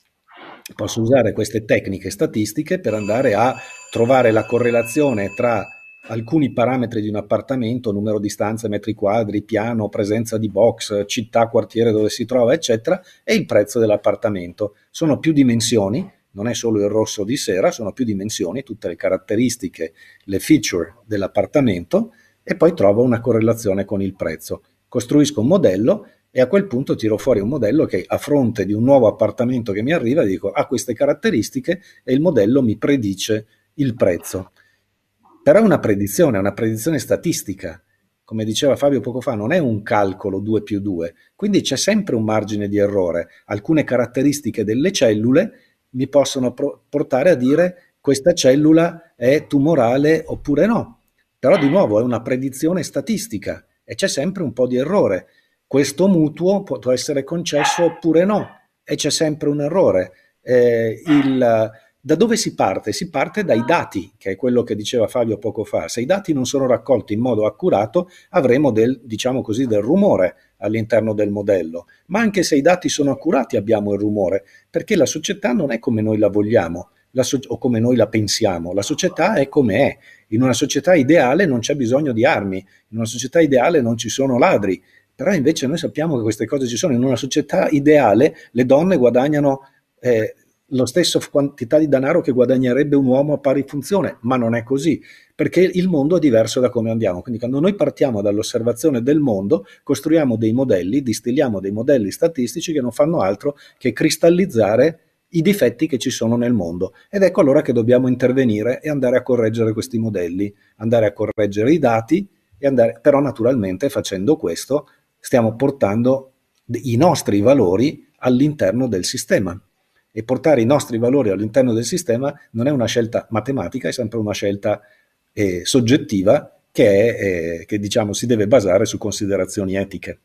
posso usare queste tecniche statistiche per andare a trovare la correlazione tra alcuni parametri di un appartamento, numero di stanze, metri quadri, piano, presenza di box, città, quartiere dove si trova, eccetera, e il prezzo dell'appartamento. Sono più dimensioni, non è solo il rosso di sera, sono più dimensioni, tutte le caratteristiche, le feature dell'appartamento e poi trovo una correlazione con il prezzo. Costruisco un modello e a quel punto tiro fuori un modello che a fronte di un nuovo appartamento che mi arriva dico ha queste caratteristiche e il modello mi predice il prezzo. Però è una predizione, è una predizione statistica. Come diceva Fabio poco fa, non è un calcolo due più due, quindi c'è sempre un margine di errore. Alcune caratteristiche delle cellule mi possono pro- portare a dire questa cellula è tumorale oppure no. Però di nuovo è una predizione statistica e c'è sempre un po' di errore. Questo mutuo può essere concesso oppure no e c'è sempre un errore. Eh, il, da dove si parte? Si parte dai dati, che è quello che diceva Fabio poco fa. Se i dati non sono raccolti in modo accurato, avremo del, diciamo così, del rumore all'interno del modello. Ma anche se i dati sono accurati abbiamo il rumore, perché la società non è come noi la vogliamo la so- o come noi la pensiamo. La società è come è. In una società ideale non c'è bisogno di armi, in una società ideale non ci sono ladri, però invece noi sappiamo che queste cose ci sono. In una società ideale le donne guadagnano eh, lo stesso quantità di denaro che guadagnerebbe un uomo a pari funzione, ma non è così, perché il mondo è diverso da come andiamo. Quindi quando noi partiamo dall'osservazione del mondo, costruiamo dei modelli, distilliamo dei modelli statistici che non fanno altro che cristallizzare i difetti che ci sono nel mondo. Ed ecco allora che dobbiamo intervenire e andare a correggere questi modelli, andare a correggere i dati, e andare, però naturalmente facendo questo stiamo portando i nostri valori all'interno del sistema. E portare i nostri valori all'interno del sistema non è una scelta matematica, è sempre una scelta eh, soggettiva che, è, eh, che diciamo si deve basare su considerazioni etiche.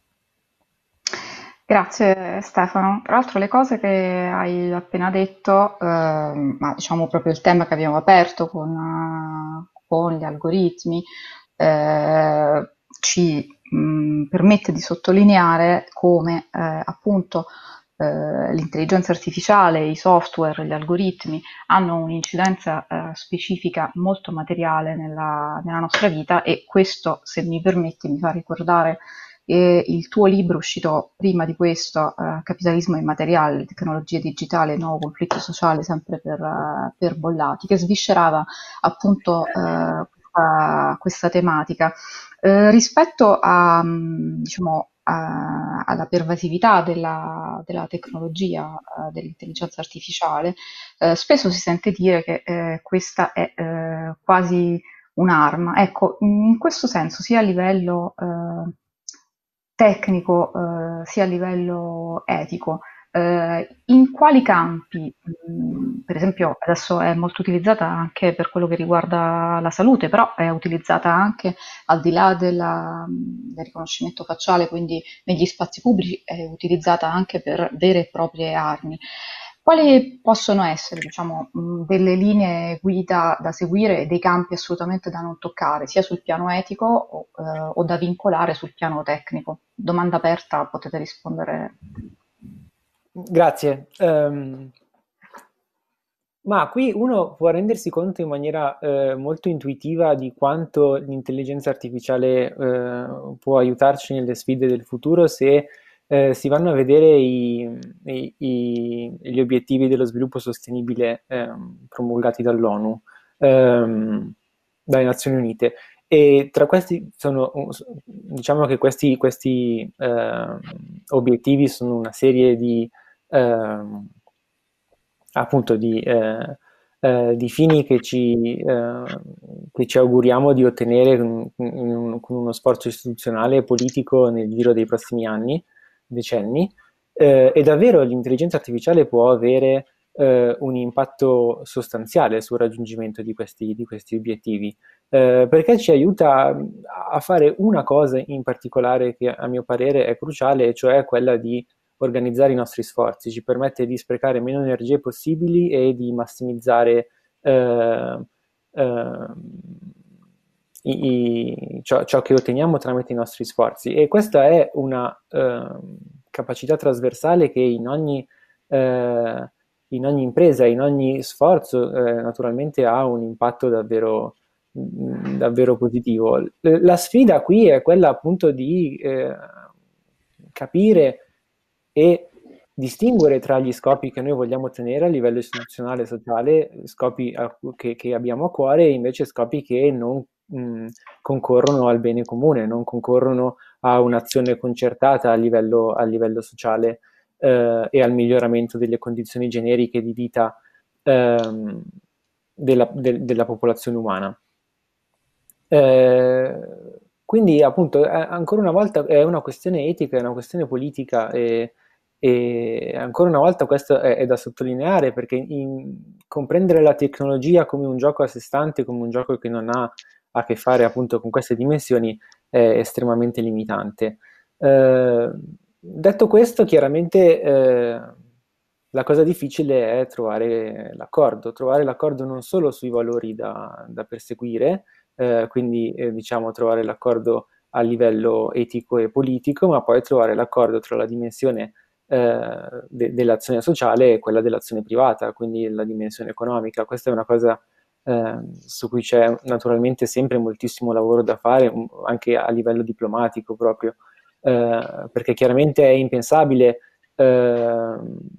Grazie Stefano. Tra l'altro le cose che hai appena detto, ehm, ma diciamo proprio il tema che abbiamo aperto con, eh, con gli algoritmi, eh, ci mh, permette di sottolineare come eh, appunto eh, l'intelligenza artificiale, i software, gli algoritmi hanno un'incidenza eh, specifica molto materiale nella, nella nostra vita e questo, se mi permetti, mi fa ricordare e il tuo libro uscito prima di questo, eh, Capitalismo immateriale, tecnologie digitali e nuovo conflitto sociale, sempre per, eh, per Bollati, che sviscerava appunto eh, questa, questa tematica. Eh, rispetto a, mh, diciamo, a- alla pervasività della, della tecnologia, eh, dell'intelligenza artificiale, eh, spesso si sente dire che eh, questa è eh, quasi un'arma. Ecco, in questo senso, sia a livello eh, tecnico, eh, sia a livello etico, eh, in quali campi, mh, per esempio, adesso è molto utilizzata anche per quello che riguarda la salute, però è utilizzata anche al di là della- del riconoscimento facciale, quindi negli spazi pubblici, è utilizzata anche per vere e proprie armi. Quali possono essere, diciamo, mh, delle linee guida da seguire e dei campi assolutamente da non toccare, sia sul piano etico o, eh, o da vincolare sul piano tecnico? Domanda aperta, potete rispondere. Grazie. Ehm, ma qui uno può rendersi conto in maniera eh, molto intuitiva di quanto l'intelligenza artificiale eh, può aiutarci nelle sfide del futuro se eh, si vanno a vedere i- i- i- gli obiettivi dello sviluppo sostenibile ehm, promulgati dall'ONU, ehm, dalle Nazioni Unite. E tra questi sono, diciamo che questi, questi ehm, obiettivi sono una serie di ehm, appunto di, eh, eh, di fini che ci, eh, che ci auguriamo di ottenere con, in un- con uno sforzo istituzionale e politico nel giro dei prossimi anni, decenni. Eh, e davvero l'intelligenza artificiale può avere eh, un impatto sostanziale sul raggiungimento di questi, di questi obiettivi. eh, perché ci aiuta a fare una cosa in particolare che a mio parere è cruciale, cioè quella di organizzare i nostri sforzi, ci permette di sprecare meno energie possibili e di massimizzare eh, eh, i, i, ciò, ciò che otteniamo tramite i nostri sforzi. E questa è una eh, capacità trasversale che in ogni, eh, in ogni impresa, in ogni sforzo, eh, naturalmente ha un impatto davvero, davvero positivo. La sfida qui è quella appunto di eh, capire e distinguere tra gli scopi che noi vogliamo ottenere a livello istituzionale e sociale, scopi a, che, che abbiamo a cuore, e invece scopi che non mh, concorrono al bene comune, non concorrono a un'azione concertata a livello, a livello sociale eh, e al miglioramento delle condizioni generiche di vita ehm, della, de, della popolazione umana. Eh, quindi appunto ancora una volta è una questione etica, è una questione politica, e, e ancora una volta questo è, è da sottolineare, perché in, comprendere la tecnologia come un gioco a sé stante, come un gioco che non ha a che fare appunto con queste dimensioni, è estremamente limitante. Eh, detto questo, chiaramente eh, la cosa difficile è trovare l'accordo, trovare l'accordo non solo sui valori da, da perseguire, eh, quindi eh, diciamo trovare l'accordo a livello etico e politico, ma poi trovare l'accordo tra la dimensione eh, de- dell'azione sociale e quella dell'azione privata, quindi la dimensione economica. Questa è una cosa eh, su cui c'è naturalmente sempre moltissimo lavoro da fare, um, anche a livello diplomatico proprio, eh, perché chiaramente è impensabile eh,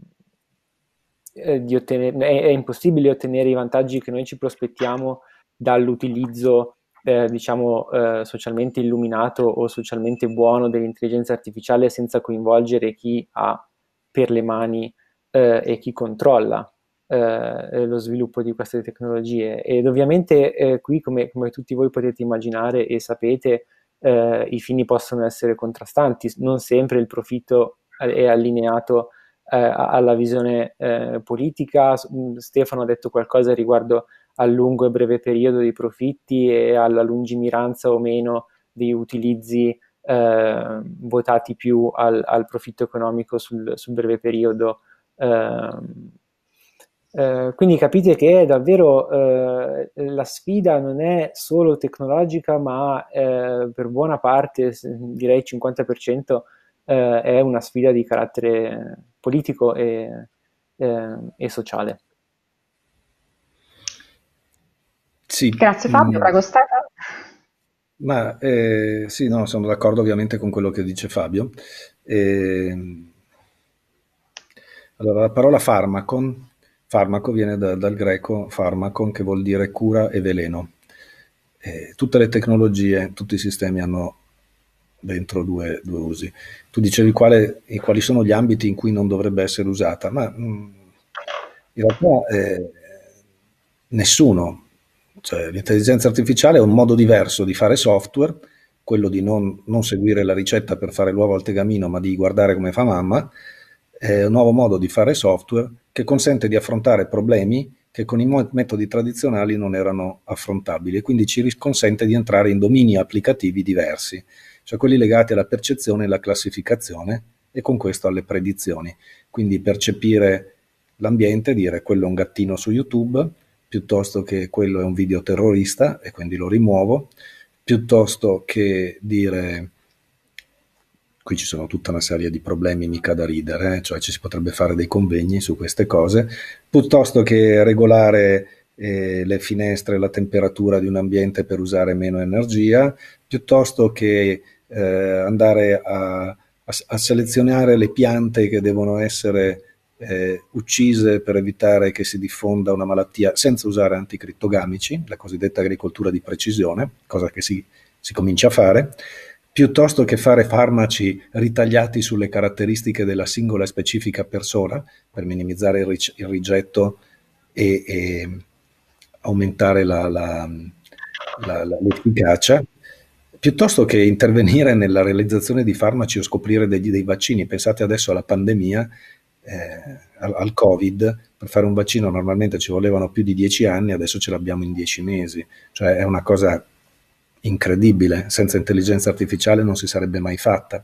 di ottenere, è, è impossibile ottenere i vantaggi che noi ci prospettiamo dall'utilizzo eh, diciamo eh, socialmente illuminato o socialmente buono dell'intelligenza artificiale senza coinvolgere chi ha per le mani eh, e chi controlla eh, lo sviluppo di queste tecnologie. Ed ovviamente eh, qui, come, come tutti voi potete immaginare e sapete, eh, i fini possono essere contrastanti, non sempre il profitto è allineato eh, alla visione eh, politica. Stefano ha detto qualcosa riguardo al lungo e breve periodo dei profitti e alla lungimiranza o meno dei utilizzi eh, votati più al, al profitto economico sul, sul breve periodo. Eh, eh, quindi capite che davvero eh, la sfida non è solo tecnologica, ma eh, per buona parte, direi il cinquanta per cento, eh, è una sfida di carattere politico e, eh, e sociale. Sì. Grazie Fabio, mm, prego Stefano. Ma eh, sì, no, sono d'accordo ovviamente con quello che dice Fabio. Eh, allora, la parola farmacon, farmaco viene da- dal greco farmacon, che vuol dire cura e veleno. Eh, tutte le tecnologie, tutti i sistemi hanno dentro due, due usi. Tu dicevi quale, e quali sono gli ambiti in cui non dovrebbe essere usata, ma mh, in realtà eh, nessuno. Cioè, l'intelligenza artificiale è un modo diverso di fare software, quello di non, non seguire la ricetta per fare l'uovo al tegamino, ma di guardare come fa mamma. È un nuovo modo di fare software che consente di affrontare problemi che con i mo- metodi tradizionali non erano affrontabili, e quindi ci ris- consente di entrare in domini applicativi diversi, cioè quelli legati alla percezione e alla classificazione, e con questo alle predizioni. Quindi percepire l'ambiente, dire quello è un gattino su YouTube, piuttosto che quello è un video terrorista e quindi lo rimuovo, piuttosto che dire, qui ci sono tutta una serie di problemi mica da ridere, eh? Cioè ci si potrebbe fare dei convegni su queste cose, piuttosto che regolare eh, le finestre e la temperatura di un ambiente per usare meno energia, piuttosto che eh, andare a, a, a selezionare le piante che devono essere eh, uccise per evitare che si diffonda una malattia senza usare anticrittogamici, la cosiddetta agricoltura di precisione, cosa che si, si comincia a fare, piuttosto che fare farmaci ritagliati sulle caratteristiche della singola e specifica persona per minimizzare il, ric- il rigetto e, e aumentare la, la, la, la, l'efficacia, piuttosto che intervenire nella realizzazione di farmaci o scoprire degli, dei vaccini. Pensate adesso alla pandemia, eh, al, al Covid. Per fare un vaccino normalmente ci volevano più di dieci anni, adesso ce l'abbiamo in dieci mesi, cioè è una cosa incredibile, senza intelligenza artificiale non si sarebbe mai fatta.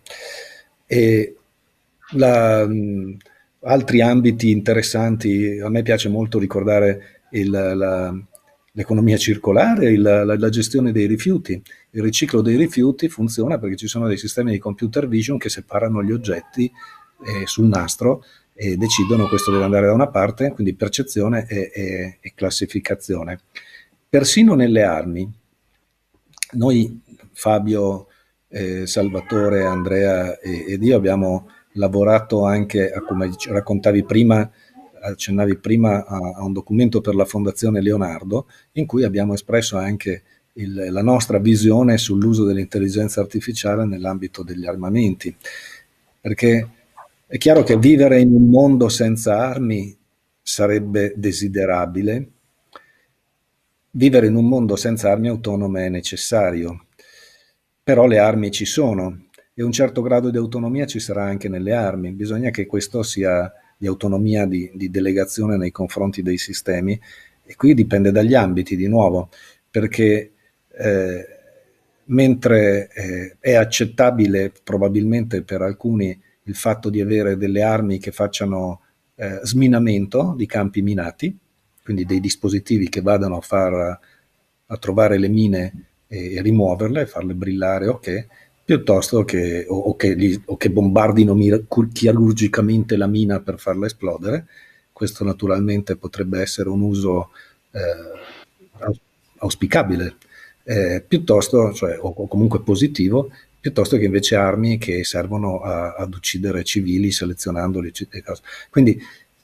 E la, mh, altri ambiti interessanti, a me piace molto ricordare il, la, l'economia circolare, il, la, la gestione dei rifiuti. Il riciclo dei rifiuti funziona perché ci sono dei sistemi di computer vision che separano gli oggetti eh, sul nastro e decidono questo deve andare da una parte, quindi percezione e, e, e classificazione. Persino nelle armi, noi, Fabio, eh, Salvatore, Andrea e, ed io abbiamo lavorato anche, a, come raccontavi prima, accennavi prima a, a un documento per la Fondazione Leonardo, in cui abbiamo espresso anche il, la nostra visione sull'uso dell'intelligenza artificiale nell'ambito degli armamenti. Perché è chiaro che vivere in un mondo senza armi sarebbe desiderabile. Vivere in un mondo senza armi autonome è necessario, però le armi ci sono e un certo grado di autonomia ci sarà anche nelle armi. Bisogna che questo sia di autonomia di, di delegazione nei confronti dei sistemi, e qui dipende dagli ambiti di nuovo, perché eh, mentre eh, è accettabile probabilmente per alcuni il fatto di avere delle armi che facciano eh, sminamento di campi minati, quindi dei dispositivi che vadano a far a trovare le mine e, e rimuoverle, farle brillare, ok, piuttosto che o, o, che, gli, o che bombardino mir- chirurgicamente la mina per farla esplodere. Questo naturalmente potrebbe essere un uso eh, auspicabile, eh, piuttosto, cioè, o, o comunque positivo, piuttosto che invece armi che servono a, ad uccidere civili selezionandoli. Quindi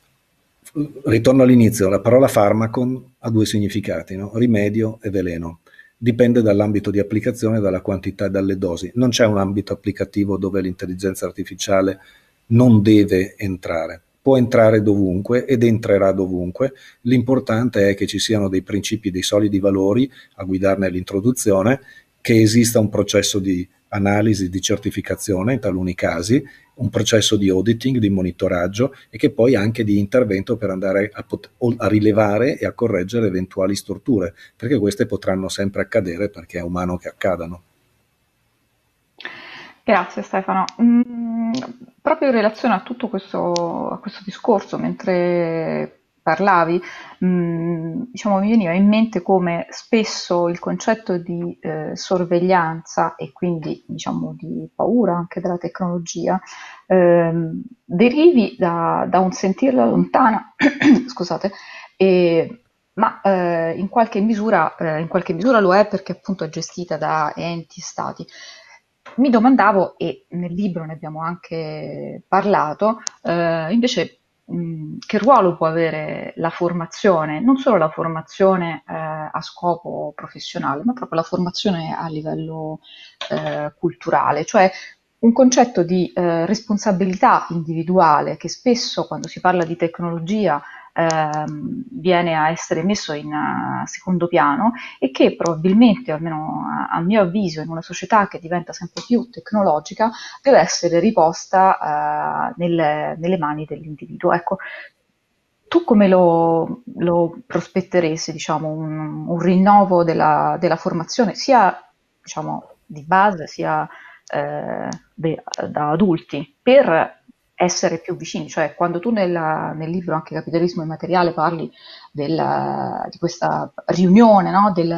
ritorno all'inizio, la parola farmacon ha due significati, no? Rimedio e veleno. Dipende dall'ambito di applicazione, dalla quantità e dalle dosi. Non c'è un ambito applicativo dove l'intelligenza artificiale non deve entrare. Può entrare dovunque ed entrerà dovunque. L'importante è che ci siano dei principi, dei solidi valori a guidarne l'introduzione, che esista un processo di analisi, di certificazione in taluni casi, un processo di auditing, di monitoraggio e che poi anche di intervento per andare a, pot- a rilevare e a correggere eventuali storture, perché queste potranno sempre accadere perché è umano che accadano. Grazie Stefano. Mm, proprio in relazione a tutto questo, a questo discorso, mentre parlavi, mm, diciamo, mi veniva in mente come spesso il concetto di eh, sorveglianza e quindi diciamo di paura anche della tecnologia ehm, derivi da, da un sentirla lontana, scusate, e, ma eh, in qualche misura, eh, in qualche misura lo è perché appunto è gestita da enti, stati. Mi domandavo, e nel libro ne abbiamo anche parlato, eh, invece mh, che ruolo può avere la formazione, non solo la formazione eh, a scopo professionale, ma proprio la formazione a livello eh, culturale, cioè un concetto di eh, responsabilità individuale che spesso quando si parla di tecnologia ehm, viene a essere messo in uh, secondo piano e che probabilmente, almeno a, a mio avviso, in una società che diventa sempre più tecnologica, deve essere riposta uh, nelle, nelle mani dell'individuo. Ecco, tu come lo, lo prospetteresti, diciamo, un, un rinnovo della, della formazione, sia diciamo, di base, sia eh, de- da adulti, per essere più vicini? Cioè, quando tu nella- nel libro anche Capitalismo Immateriale parli del- di questa riunione, no? Del,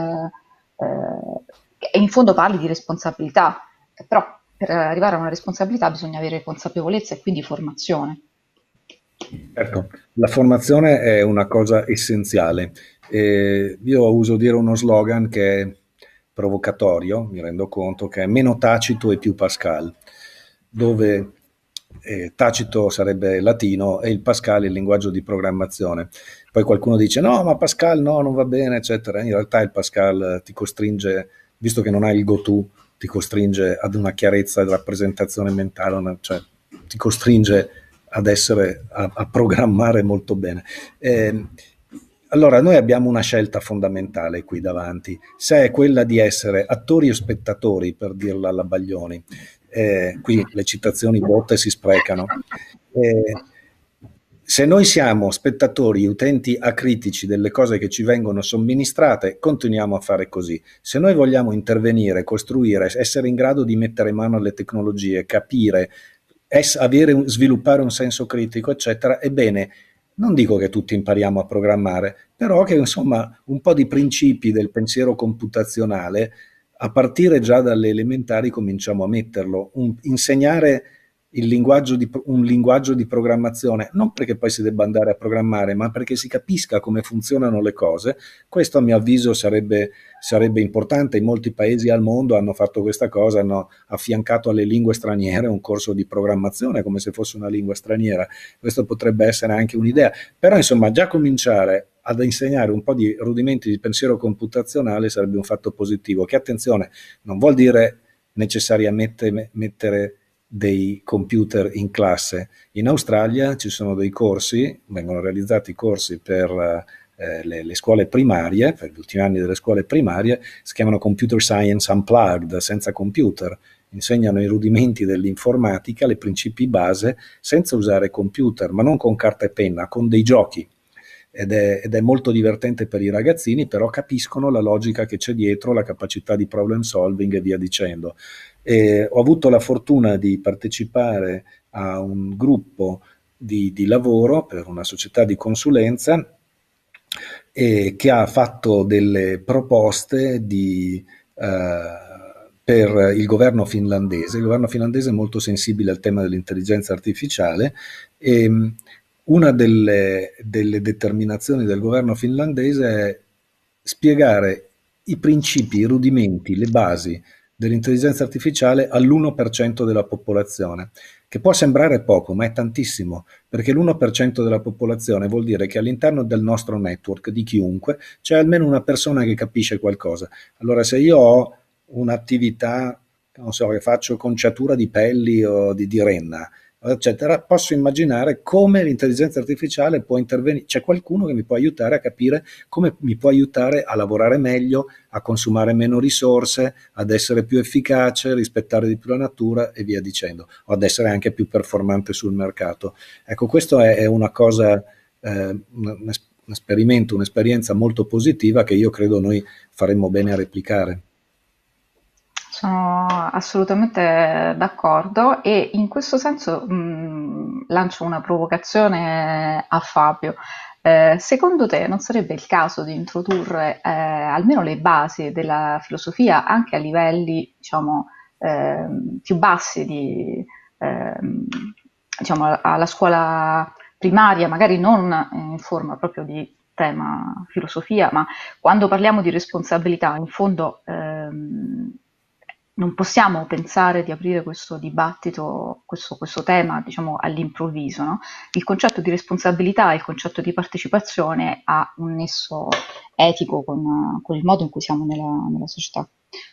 eh, e in fondo parli di responsabilità, eh, però per arrivare a una responsabilità bisogna avere consapevolezza e quindi formazione. Certo, la formazione è una cosa essenziale. Eh, io uso dire uno slogan che è provocatorio, mi rendo conto, che è meno Tacito e più Pascal, dove eh, Tacito sarebbe latino e il Pascal è il linguaggio di programmazione. Poi qualcuno dice no, ma Pascal no, non va bene, eccetera. In realtà il Pascal ti costringe, visto che non hai il go-to, ti costringe ad una chiarezza di rappresentazione mentale, cioè ti costringe ad essere, a, a programmare molto bene. Eh, allora, noi abbiamo una scelta fondamentale qui davanti, se è quella di essere attori o spettatori, per dirla alla Baglioni. Eh, qui le citazioni botte si sprecano. Eh, Se noi siamo spettatori, utenti acritici delle cose che ci vengono somministrate, continuiamo a fare così. Se noi vogliamo intervenire, costruire, essere in grado di mettere mano alle tecnologie, capire, es- avere, sviluppare un senso critico, eccetera, ebbene, non dico che tutti impariamo a programmare, però che insomma un po' di principi del pensiero computazionale, a partire già dalle elementari, cominciamo a metterlo. Un, insegnare il linguaggio di, un linguaggio di programmazione, non perché poi si debba andare a programmare, ma perché si capisca come funzionano le cose. Questo a mio avviso sarebbe, sarebbe importante. In molti paesi al mondo hanno fatto questa cosa, hanno affiancato alle lingue straniere un corso di programmazione come se fosse una lingua straniera. Questo potrebbe essere anche un'idea, però insomma già cominciare ad insegnare un po' di rudimenti di pensiero computazionale sarebbe un fatto positivo, che attenzione, non vuol dire necessariamente mettere dei computer in classe. In Australia ci sono dei corsi, vengono realizzati corsi per eh, le, le scuole primarie, per gli ultimi anni delle scuole primarie, si chiamano Computer Science Unplugged, senza computer. Insegnano i rudimenti dell'informatica, le principi base, senza usare computer, ma non con carta e penna, con dei giochi. Ed è, ed è molto divertente per i ragazzini, però capiscono la logica che c'è dietro, la capacità di problem solving e via dicendo. E ho avuto la fortuna di partecipare a un gruppo di, di lavoro per una società di consulenza e che ha fatto delle proposte di, eh, per il governo finlandese. Il governo finlandese è molto sensibile al tema dell'intelligenza artificiale e una delle, delle determinazioni del governo finlandese è spiegare i principi, i rudimenti, le basi dell'intelligenza artificiale all'uno per cento della popolazione, che può sembrare poco, ma è tantissimo, perché l'uno per cento della popolazione vuol dire che all'interno del nostro network, di chiunque, c'è almeno una persona che capisce qualcosa. Allora, se io ho un'attività, non so, che faccio conciatura di pelli o di, di renna, eccetera, posso immaginare come l'intelligenza artificiale può intervenire. C'è qualcuno che mi può aiutare a capire come mi può aiutare a lavorare meglio, a consumare meno risorse, ad essere più efficace, rispettare di più la natura e via dicendo, o ad essere anche più performante sul mercato. Ecco, questo è, è una cosa, eh, un, un esperimento, un'esperienza molto positiva che io credo noi faremmo bene a replicare. Sono assolutamente d'accordo e in questo senso mh, lancio una provocazione a Fabio. Eh, secondo te non sarebbe il caso di introdurre eh, almeno le basi della filosofia anche a livelli, diciamo, ehm, più bassi di, ehm, diciamo, alla scuola primaria, magari non in forma proprio di tema filosofia, ma quando parliamo di responsabilità, in fondo ehm, non possiamo pensare di aprire questo dibattito, questo, questo tema, diciamo, all'improvviso, no? Il concetto di responsabilità e il concetto di partecipazione ha un nesso etico con, con il modo in cui siamo nella, nella società.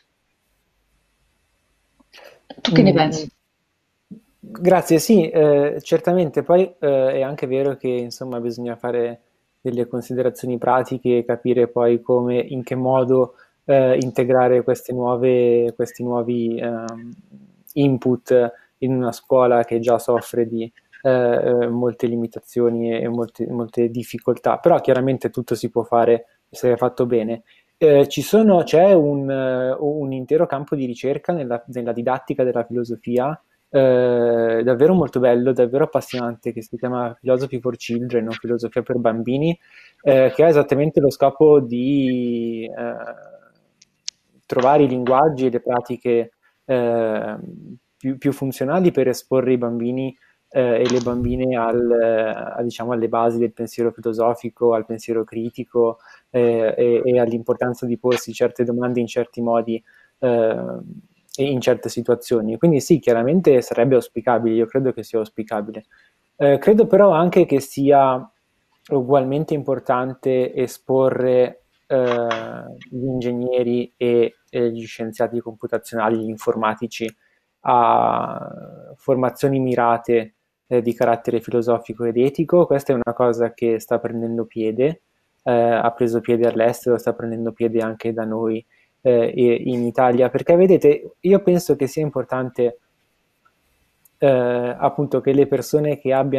Tu che ne pensi? Grazie, sì, eh, certamente. Poi eh, è anche vero che insomma bisogna fare delle considerazioni pratiche e capire poi come, in che modo eh, integrare queste nuove, questi nuovi ehm, input in una scuola che già soffre di eh, molte limitazioni e molte, molte difficoltà. Però chiaramente tutto si può fare se fatto bene. Eh, ci sono, c'è un, uh, un intero campo di ricerca nella, nella didattica della filosofia eh, davvero molto bello, davvero appassionante, che si chiama Philosophy for Children o Filosofia per bambini, eh, che ha esattamente lo scopo di eh, trovare i linguaggi e le pratiche eh, più, più funzionali per esporre i bambini eh, e le bambine al, a, diciamo, alle basi del pensiero filosofico, al pensiero critico eh, e, e all'importanza di porsi certe domande in certi modi eh, e in certe situazioni. Quindi sì, chiaramente sarebbe auspicabile, io credo che sia auspicabile. Eh, credo però anche che sia ugualmente importante esporre eh, gli ingegneri e, e gli scienziati computazionali, gli informatici, a formazioni mirate eh, di carattere filosofico ed etico. Questa è una cosa che sta prendendo piede, eh, ha preso piede all'estero, sta prendendo piede anche da noi eh, in Italia, perché vedete, io penso che sia importante eh, appunto che le persone che abbiano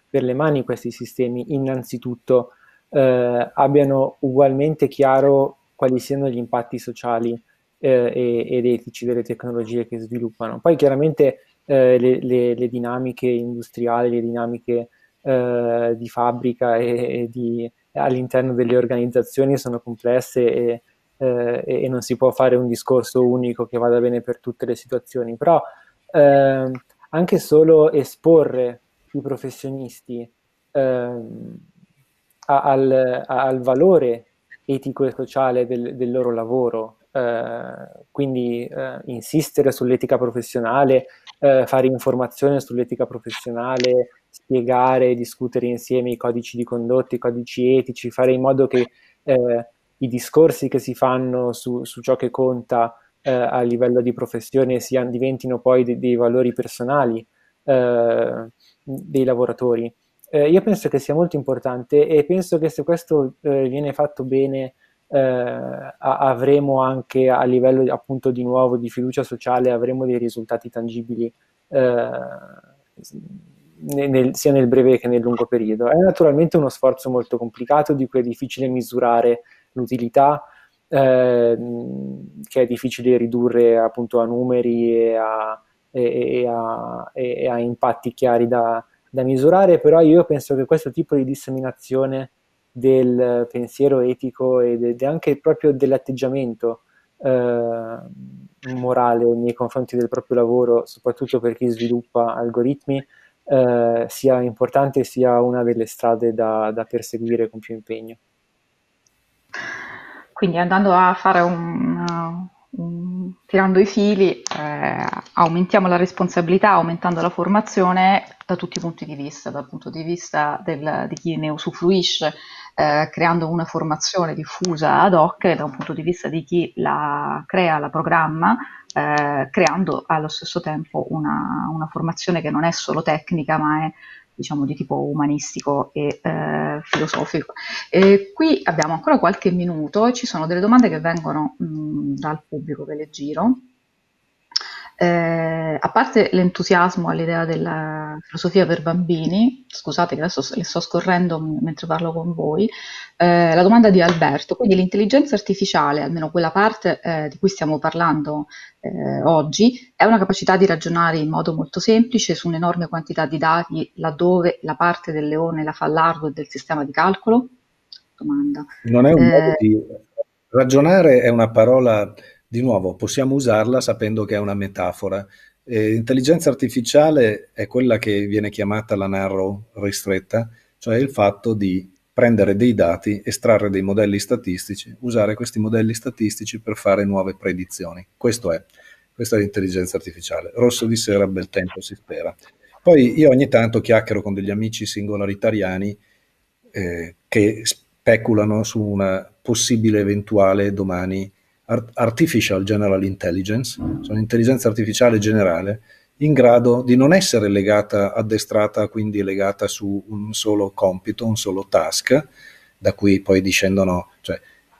per le mani questi sistemi, innanzitutto eh, abbiano ugualmente chiaro quali siano gli impatti sociali eh, e, ed etici delle tecnologie che sviluppano. Poi chiaramente eh, le, le, le dinamiche industriali, le dinamiche eh, di fabbrica e, e di, all'interno delle organizzazioni sono complesse e, eh, e non si può fare un discorso unico che vada bene per tutte le situazioni, però eh, anche solo esporre i professionisti ehm, a- al, a- al valore etico e sociale del, del loro lavoro, eh, quindi eh, insistere sull'etica professionale, eh, fare informazione sull'etica professionale, spiegare, discutere insieme i codici di condotta, i codici etici, fare in modo che eh, i discorsi che si fanno su, su ciò che conta eh, a livello di professione siano, diventino poi de- dei valori personali eh, dei lavoratori. Eh, io penso che sia molto importante e penso che se questo eh, viene fatto bene eh, a- avremo anche a livello appunto di nuovo di fiducia sociale avremo dei risultati tangibili eh, nel, sia nel breve che nel lungo periodo. È naturalmente uno sforzo molto complicato di cui è difficile misurare l'utilità, eh, che è difficile ridurre appunto a numeri e a, e, e a, e a impatti chiari da, da misurare, però io penso che questo tipo di disseminazione del pensiero etico e de, de anche proprio dell'atteggiamento eh, morale nei confronti del proprio lavoro, soprattutto per chi sviluppa algoritmi, eh, sia importante e sia una delle strade da, da perseguire con più impegno. Quindi andando a fare un, un- tirando i fili, eh, aumentiamo la responsabilità, aumentando la formazione da tutti i punti di vista, dal punto di vista del- di chi ne usufruisce, eh, creando una formazione diffusa ad hoc, e da un punto di vista di chi la crea, la programma, eh, creando allo stesso tempo una, una formazione che non è solo tecnica, ma è diciamo di tipo umanistico e eh, filosofico. E qui abbiamo ancora qualche minuto e ci sono delle domande che vengono mh, dal pubblico che le giro. Eh, a parte l'entusiasmo all'idea della filosofia per bambini, scusate che adesso le sto scorrendo m- mentre parlo con voi, eh, la domanda di Alberto, quindi l'intelligenza artificiale, almeno quella parte eh, di cui stiamo parlando eh, oggi, è una capacità di ragionare in modo molto semplice su un'enorme quantità di dati, laddove la parte del leone la fa l'hardware del sistema di calcolo? Domanda. Non è un modo Eh, di ragionare, è una parola, di nuovo, possiamo usarla sapendo che è una metafora. Eh, intelligenza artificiale è quella che viene chiamata la narrow ristretta, cioè il fatto di prendere dei dati, estrarre dei modelli statistici, usare questi modelli statistici per fare nuove predizioni. Questo è, questa è l'intelligenza artificiale. Rosso di sera, bel tempo si spera. Poi io ogni tanto chiacchiero con degli amici singolaritariani eh, che speculano su una possibile eventuale domani art- artificial general intelligence, cioè un'intelligenza artificiale generale in grado di non essere legata, addestrata, quindi legata su un solo compito, un solo task, da cui poi discendono, cioè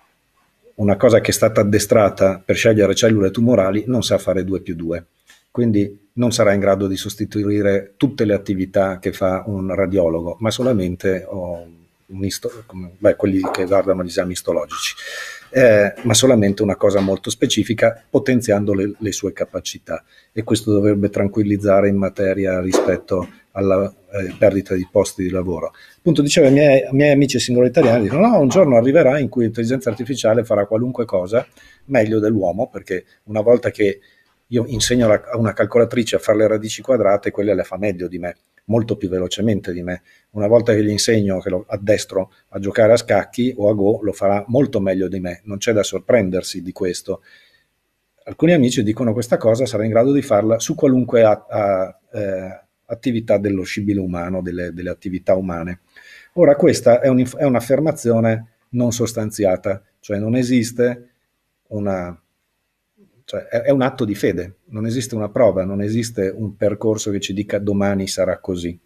una cosa che è stata addestrata per scegliere cellule tumorali non sa fare due più due, quindi non sarà in grado di sostituire tutte le attività che fa un radiologo, ma solamente oh, un isto- beh, quelli che guardano gli esami istologici, eh, ma solamente una cosa molto specifica, potenziando le, le sue capacità. E questo dovrebbe tranquillizzare in materia rispetto alla eh, perdita di posti di lavoro. Appunto, dicevo ai miei, ai miei amici singolaritariani, dicono, no, un giorno arriverà in cui l'intelligenza artificiale farà qualunque cosa meglio dell'uomo, perché una volta che io insegno a una calcolatrice a fare le radici quadrate, quella le fa meglio di me, molto più velocemente di me. Una volta che gli insegno, che lo addestro a giocare a scacchi o a Go, lo farà molto meglio di me. Non c'è da sorprendersi di questo. Alcuni amici dicono questa cosa sarà in grado di farla su qualunque a, a, eh, attività dello scibile umano, delle, delle attività umane. Ora, questa è, un, è un'affermazione non sostanziata, cioè non esiste una, cioè è, è un atto di fede, non esiste una prova, non esiste un percorso che ci dica domani sarà così.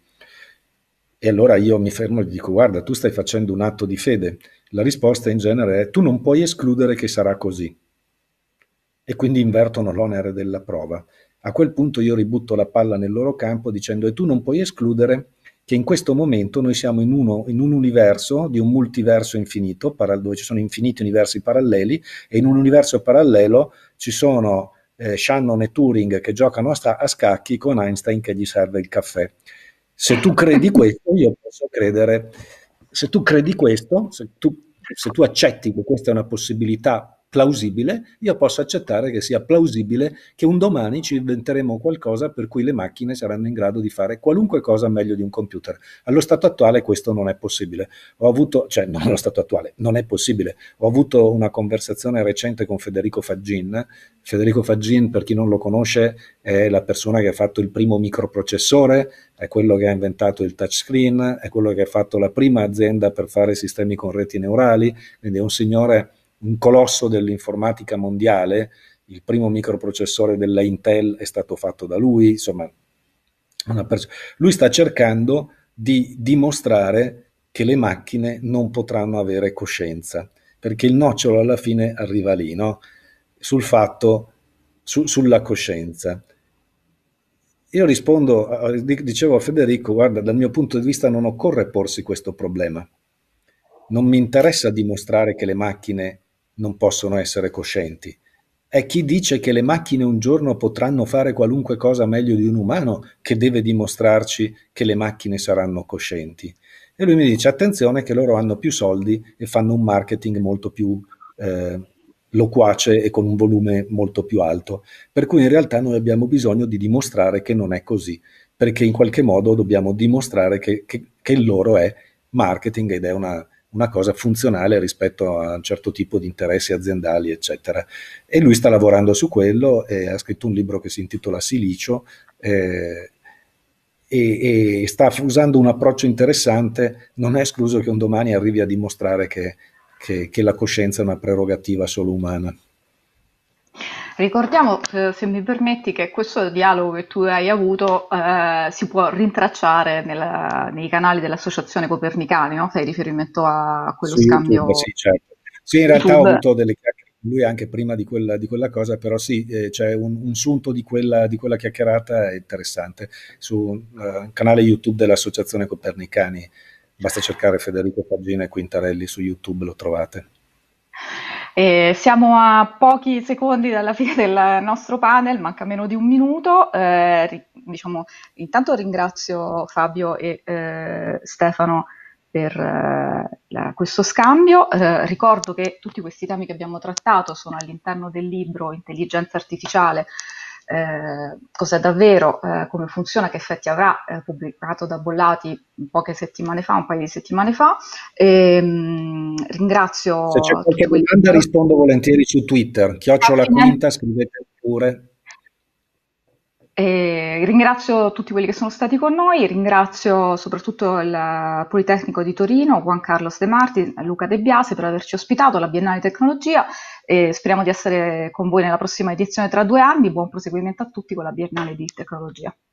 E allora io mi fermo e gli dico, guarda, tu stai facendo un atto di fede. La risposta in genere è, tu non puoi escludere che sarà così. E quindi invertono l'onere della prova. A quel punto io ributto la palla nel loro campo dicendo, e tu non puoi escludere che in questo momento noi siamo in, uno, in un universo di un multiverso infinito, dove ci sono infiniti universi paralleli, e in un universo parallelo ci sono eh, Shannon e Turing che giocano a, sta- a scacchi con Einstein che gli serve il caffè. Se tu credi questo, io posso credere, se tu credi questo, se tu, se tu accetti che questa è una possibilità plausibile, io posso accettare che sia plausibile che un domani ci inventeremo qualcosa per cui le macchine saranno in grado di fare qualunque cosa meglio di un computer. Allo stato attuale questo non è possibile. Ho avuto, cioè non allo stato attuale, non è possibile. Ho avuto una conversazione recente con Federico Faggin. Federico Faggin, per chi non lo conosce, è la persona che ha fatto il primo microprocessore, è quello che ha inventato il touchscreen, è quello che ha fatto la prima azienda per fare sistemi con reti neurali, quindi è un signore, un colosso dell'informatica mondiale. Il primo microprocessore della Intel è stato fatto da lui, insomma, una pers- lui sta cercando di dimostrare che le macchine non potranno avere coscienza, perché il nocciolo alla fine arriva lì, no? Sul fatto, su- sulla coscienza. Io rispondo, dicevo a Federico, guarda, dal mio punto di vista non occorre porsi questo problema. Non mi interessa dimostrare che le macchine non possono essere coscienti. È chi dice che le macchine un giorno potranno fare qualunque cosa meglio di un umano che deve dimostrarci che le macchine saranno coscienti. E lui mi dice, attenzione che loro hanno più soldi e fanno un marketing molto più eh, loquace e con un volume molto più alto. Per cui in realtà noi abbiamo bisogno di dimostrare che non è così, perché in qualche modo dobbiamo dimostrare che, che, che il loro è marketing ed è una, una cosa funzionale rispetto a un certo tipo di interessi aziendali, eccetera. E lui sta lavorando su quello e ha scritto un libro che si intitola Silicio eh, e, e sta usando un approccio interessante. Non è escluso che un domani arrivi a dimostrare che, che, che la coscienza è una prerogativa solo umana. Ricordiamo, eh, se mi permetti, che questo dialogo che tu hai avuto eh, si può rintracciare nella- nei canali dell'Associazione Copernicani, no? Fai riferimento a, a quello Su YouTube, scambio sì, certo. Sì, in realtà ho YouTube. avuto delle chiacchiere con lui anche prima di quella, di quella cosa, però sì, eh, c'è un, un sunto di quella, di quella chiacchierata è interessante. Su eh, canale YouTube dell'Associazione Copernicani, basta cercare Federico Faggina e Quintarelli su YouTube, lo trovate. E siamo a pochi secondi dalla fine del nostro panel, manca meno di un minuto. Eh, ri- diciamo, intanto ringrazio Fabio e eh, Stefano per eh, la- questo scambio. Eh, ricordo che tutti questi temi che abbiamo trattato sono all'interno del libro Intelligenza Artificiale, eh, cos'è davvero, eh, come funziona, che effetti avrà, eh, pubblicato da Bollati poche settimane fa, un paio di settimane fa. E, mh, Se c'è ringrazio qualche tutti quelli che domanda sono rispondo volentieri su Twitter, chiocciola stati. Quinta, scrivete pure. E ringrazio tutti quelli che sono stati con noi, ringrazio soprattutto il Politecnico di Torino, Juan Carlos De Marti, Luca De Biase per averci ospitato alla Biennale di Tecnologia e speriamo di essere con voi nella prossima edizione tra due anni. Buon proseguimento a tutti con la Biennale di Tecnologia.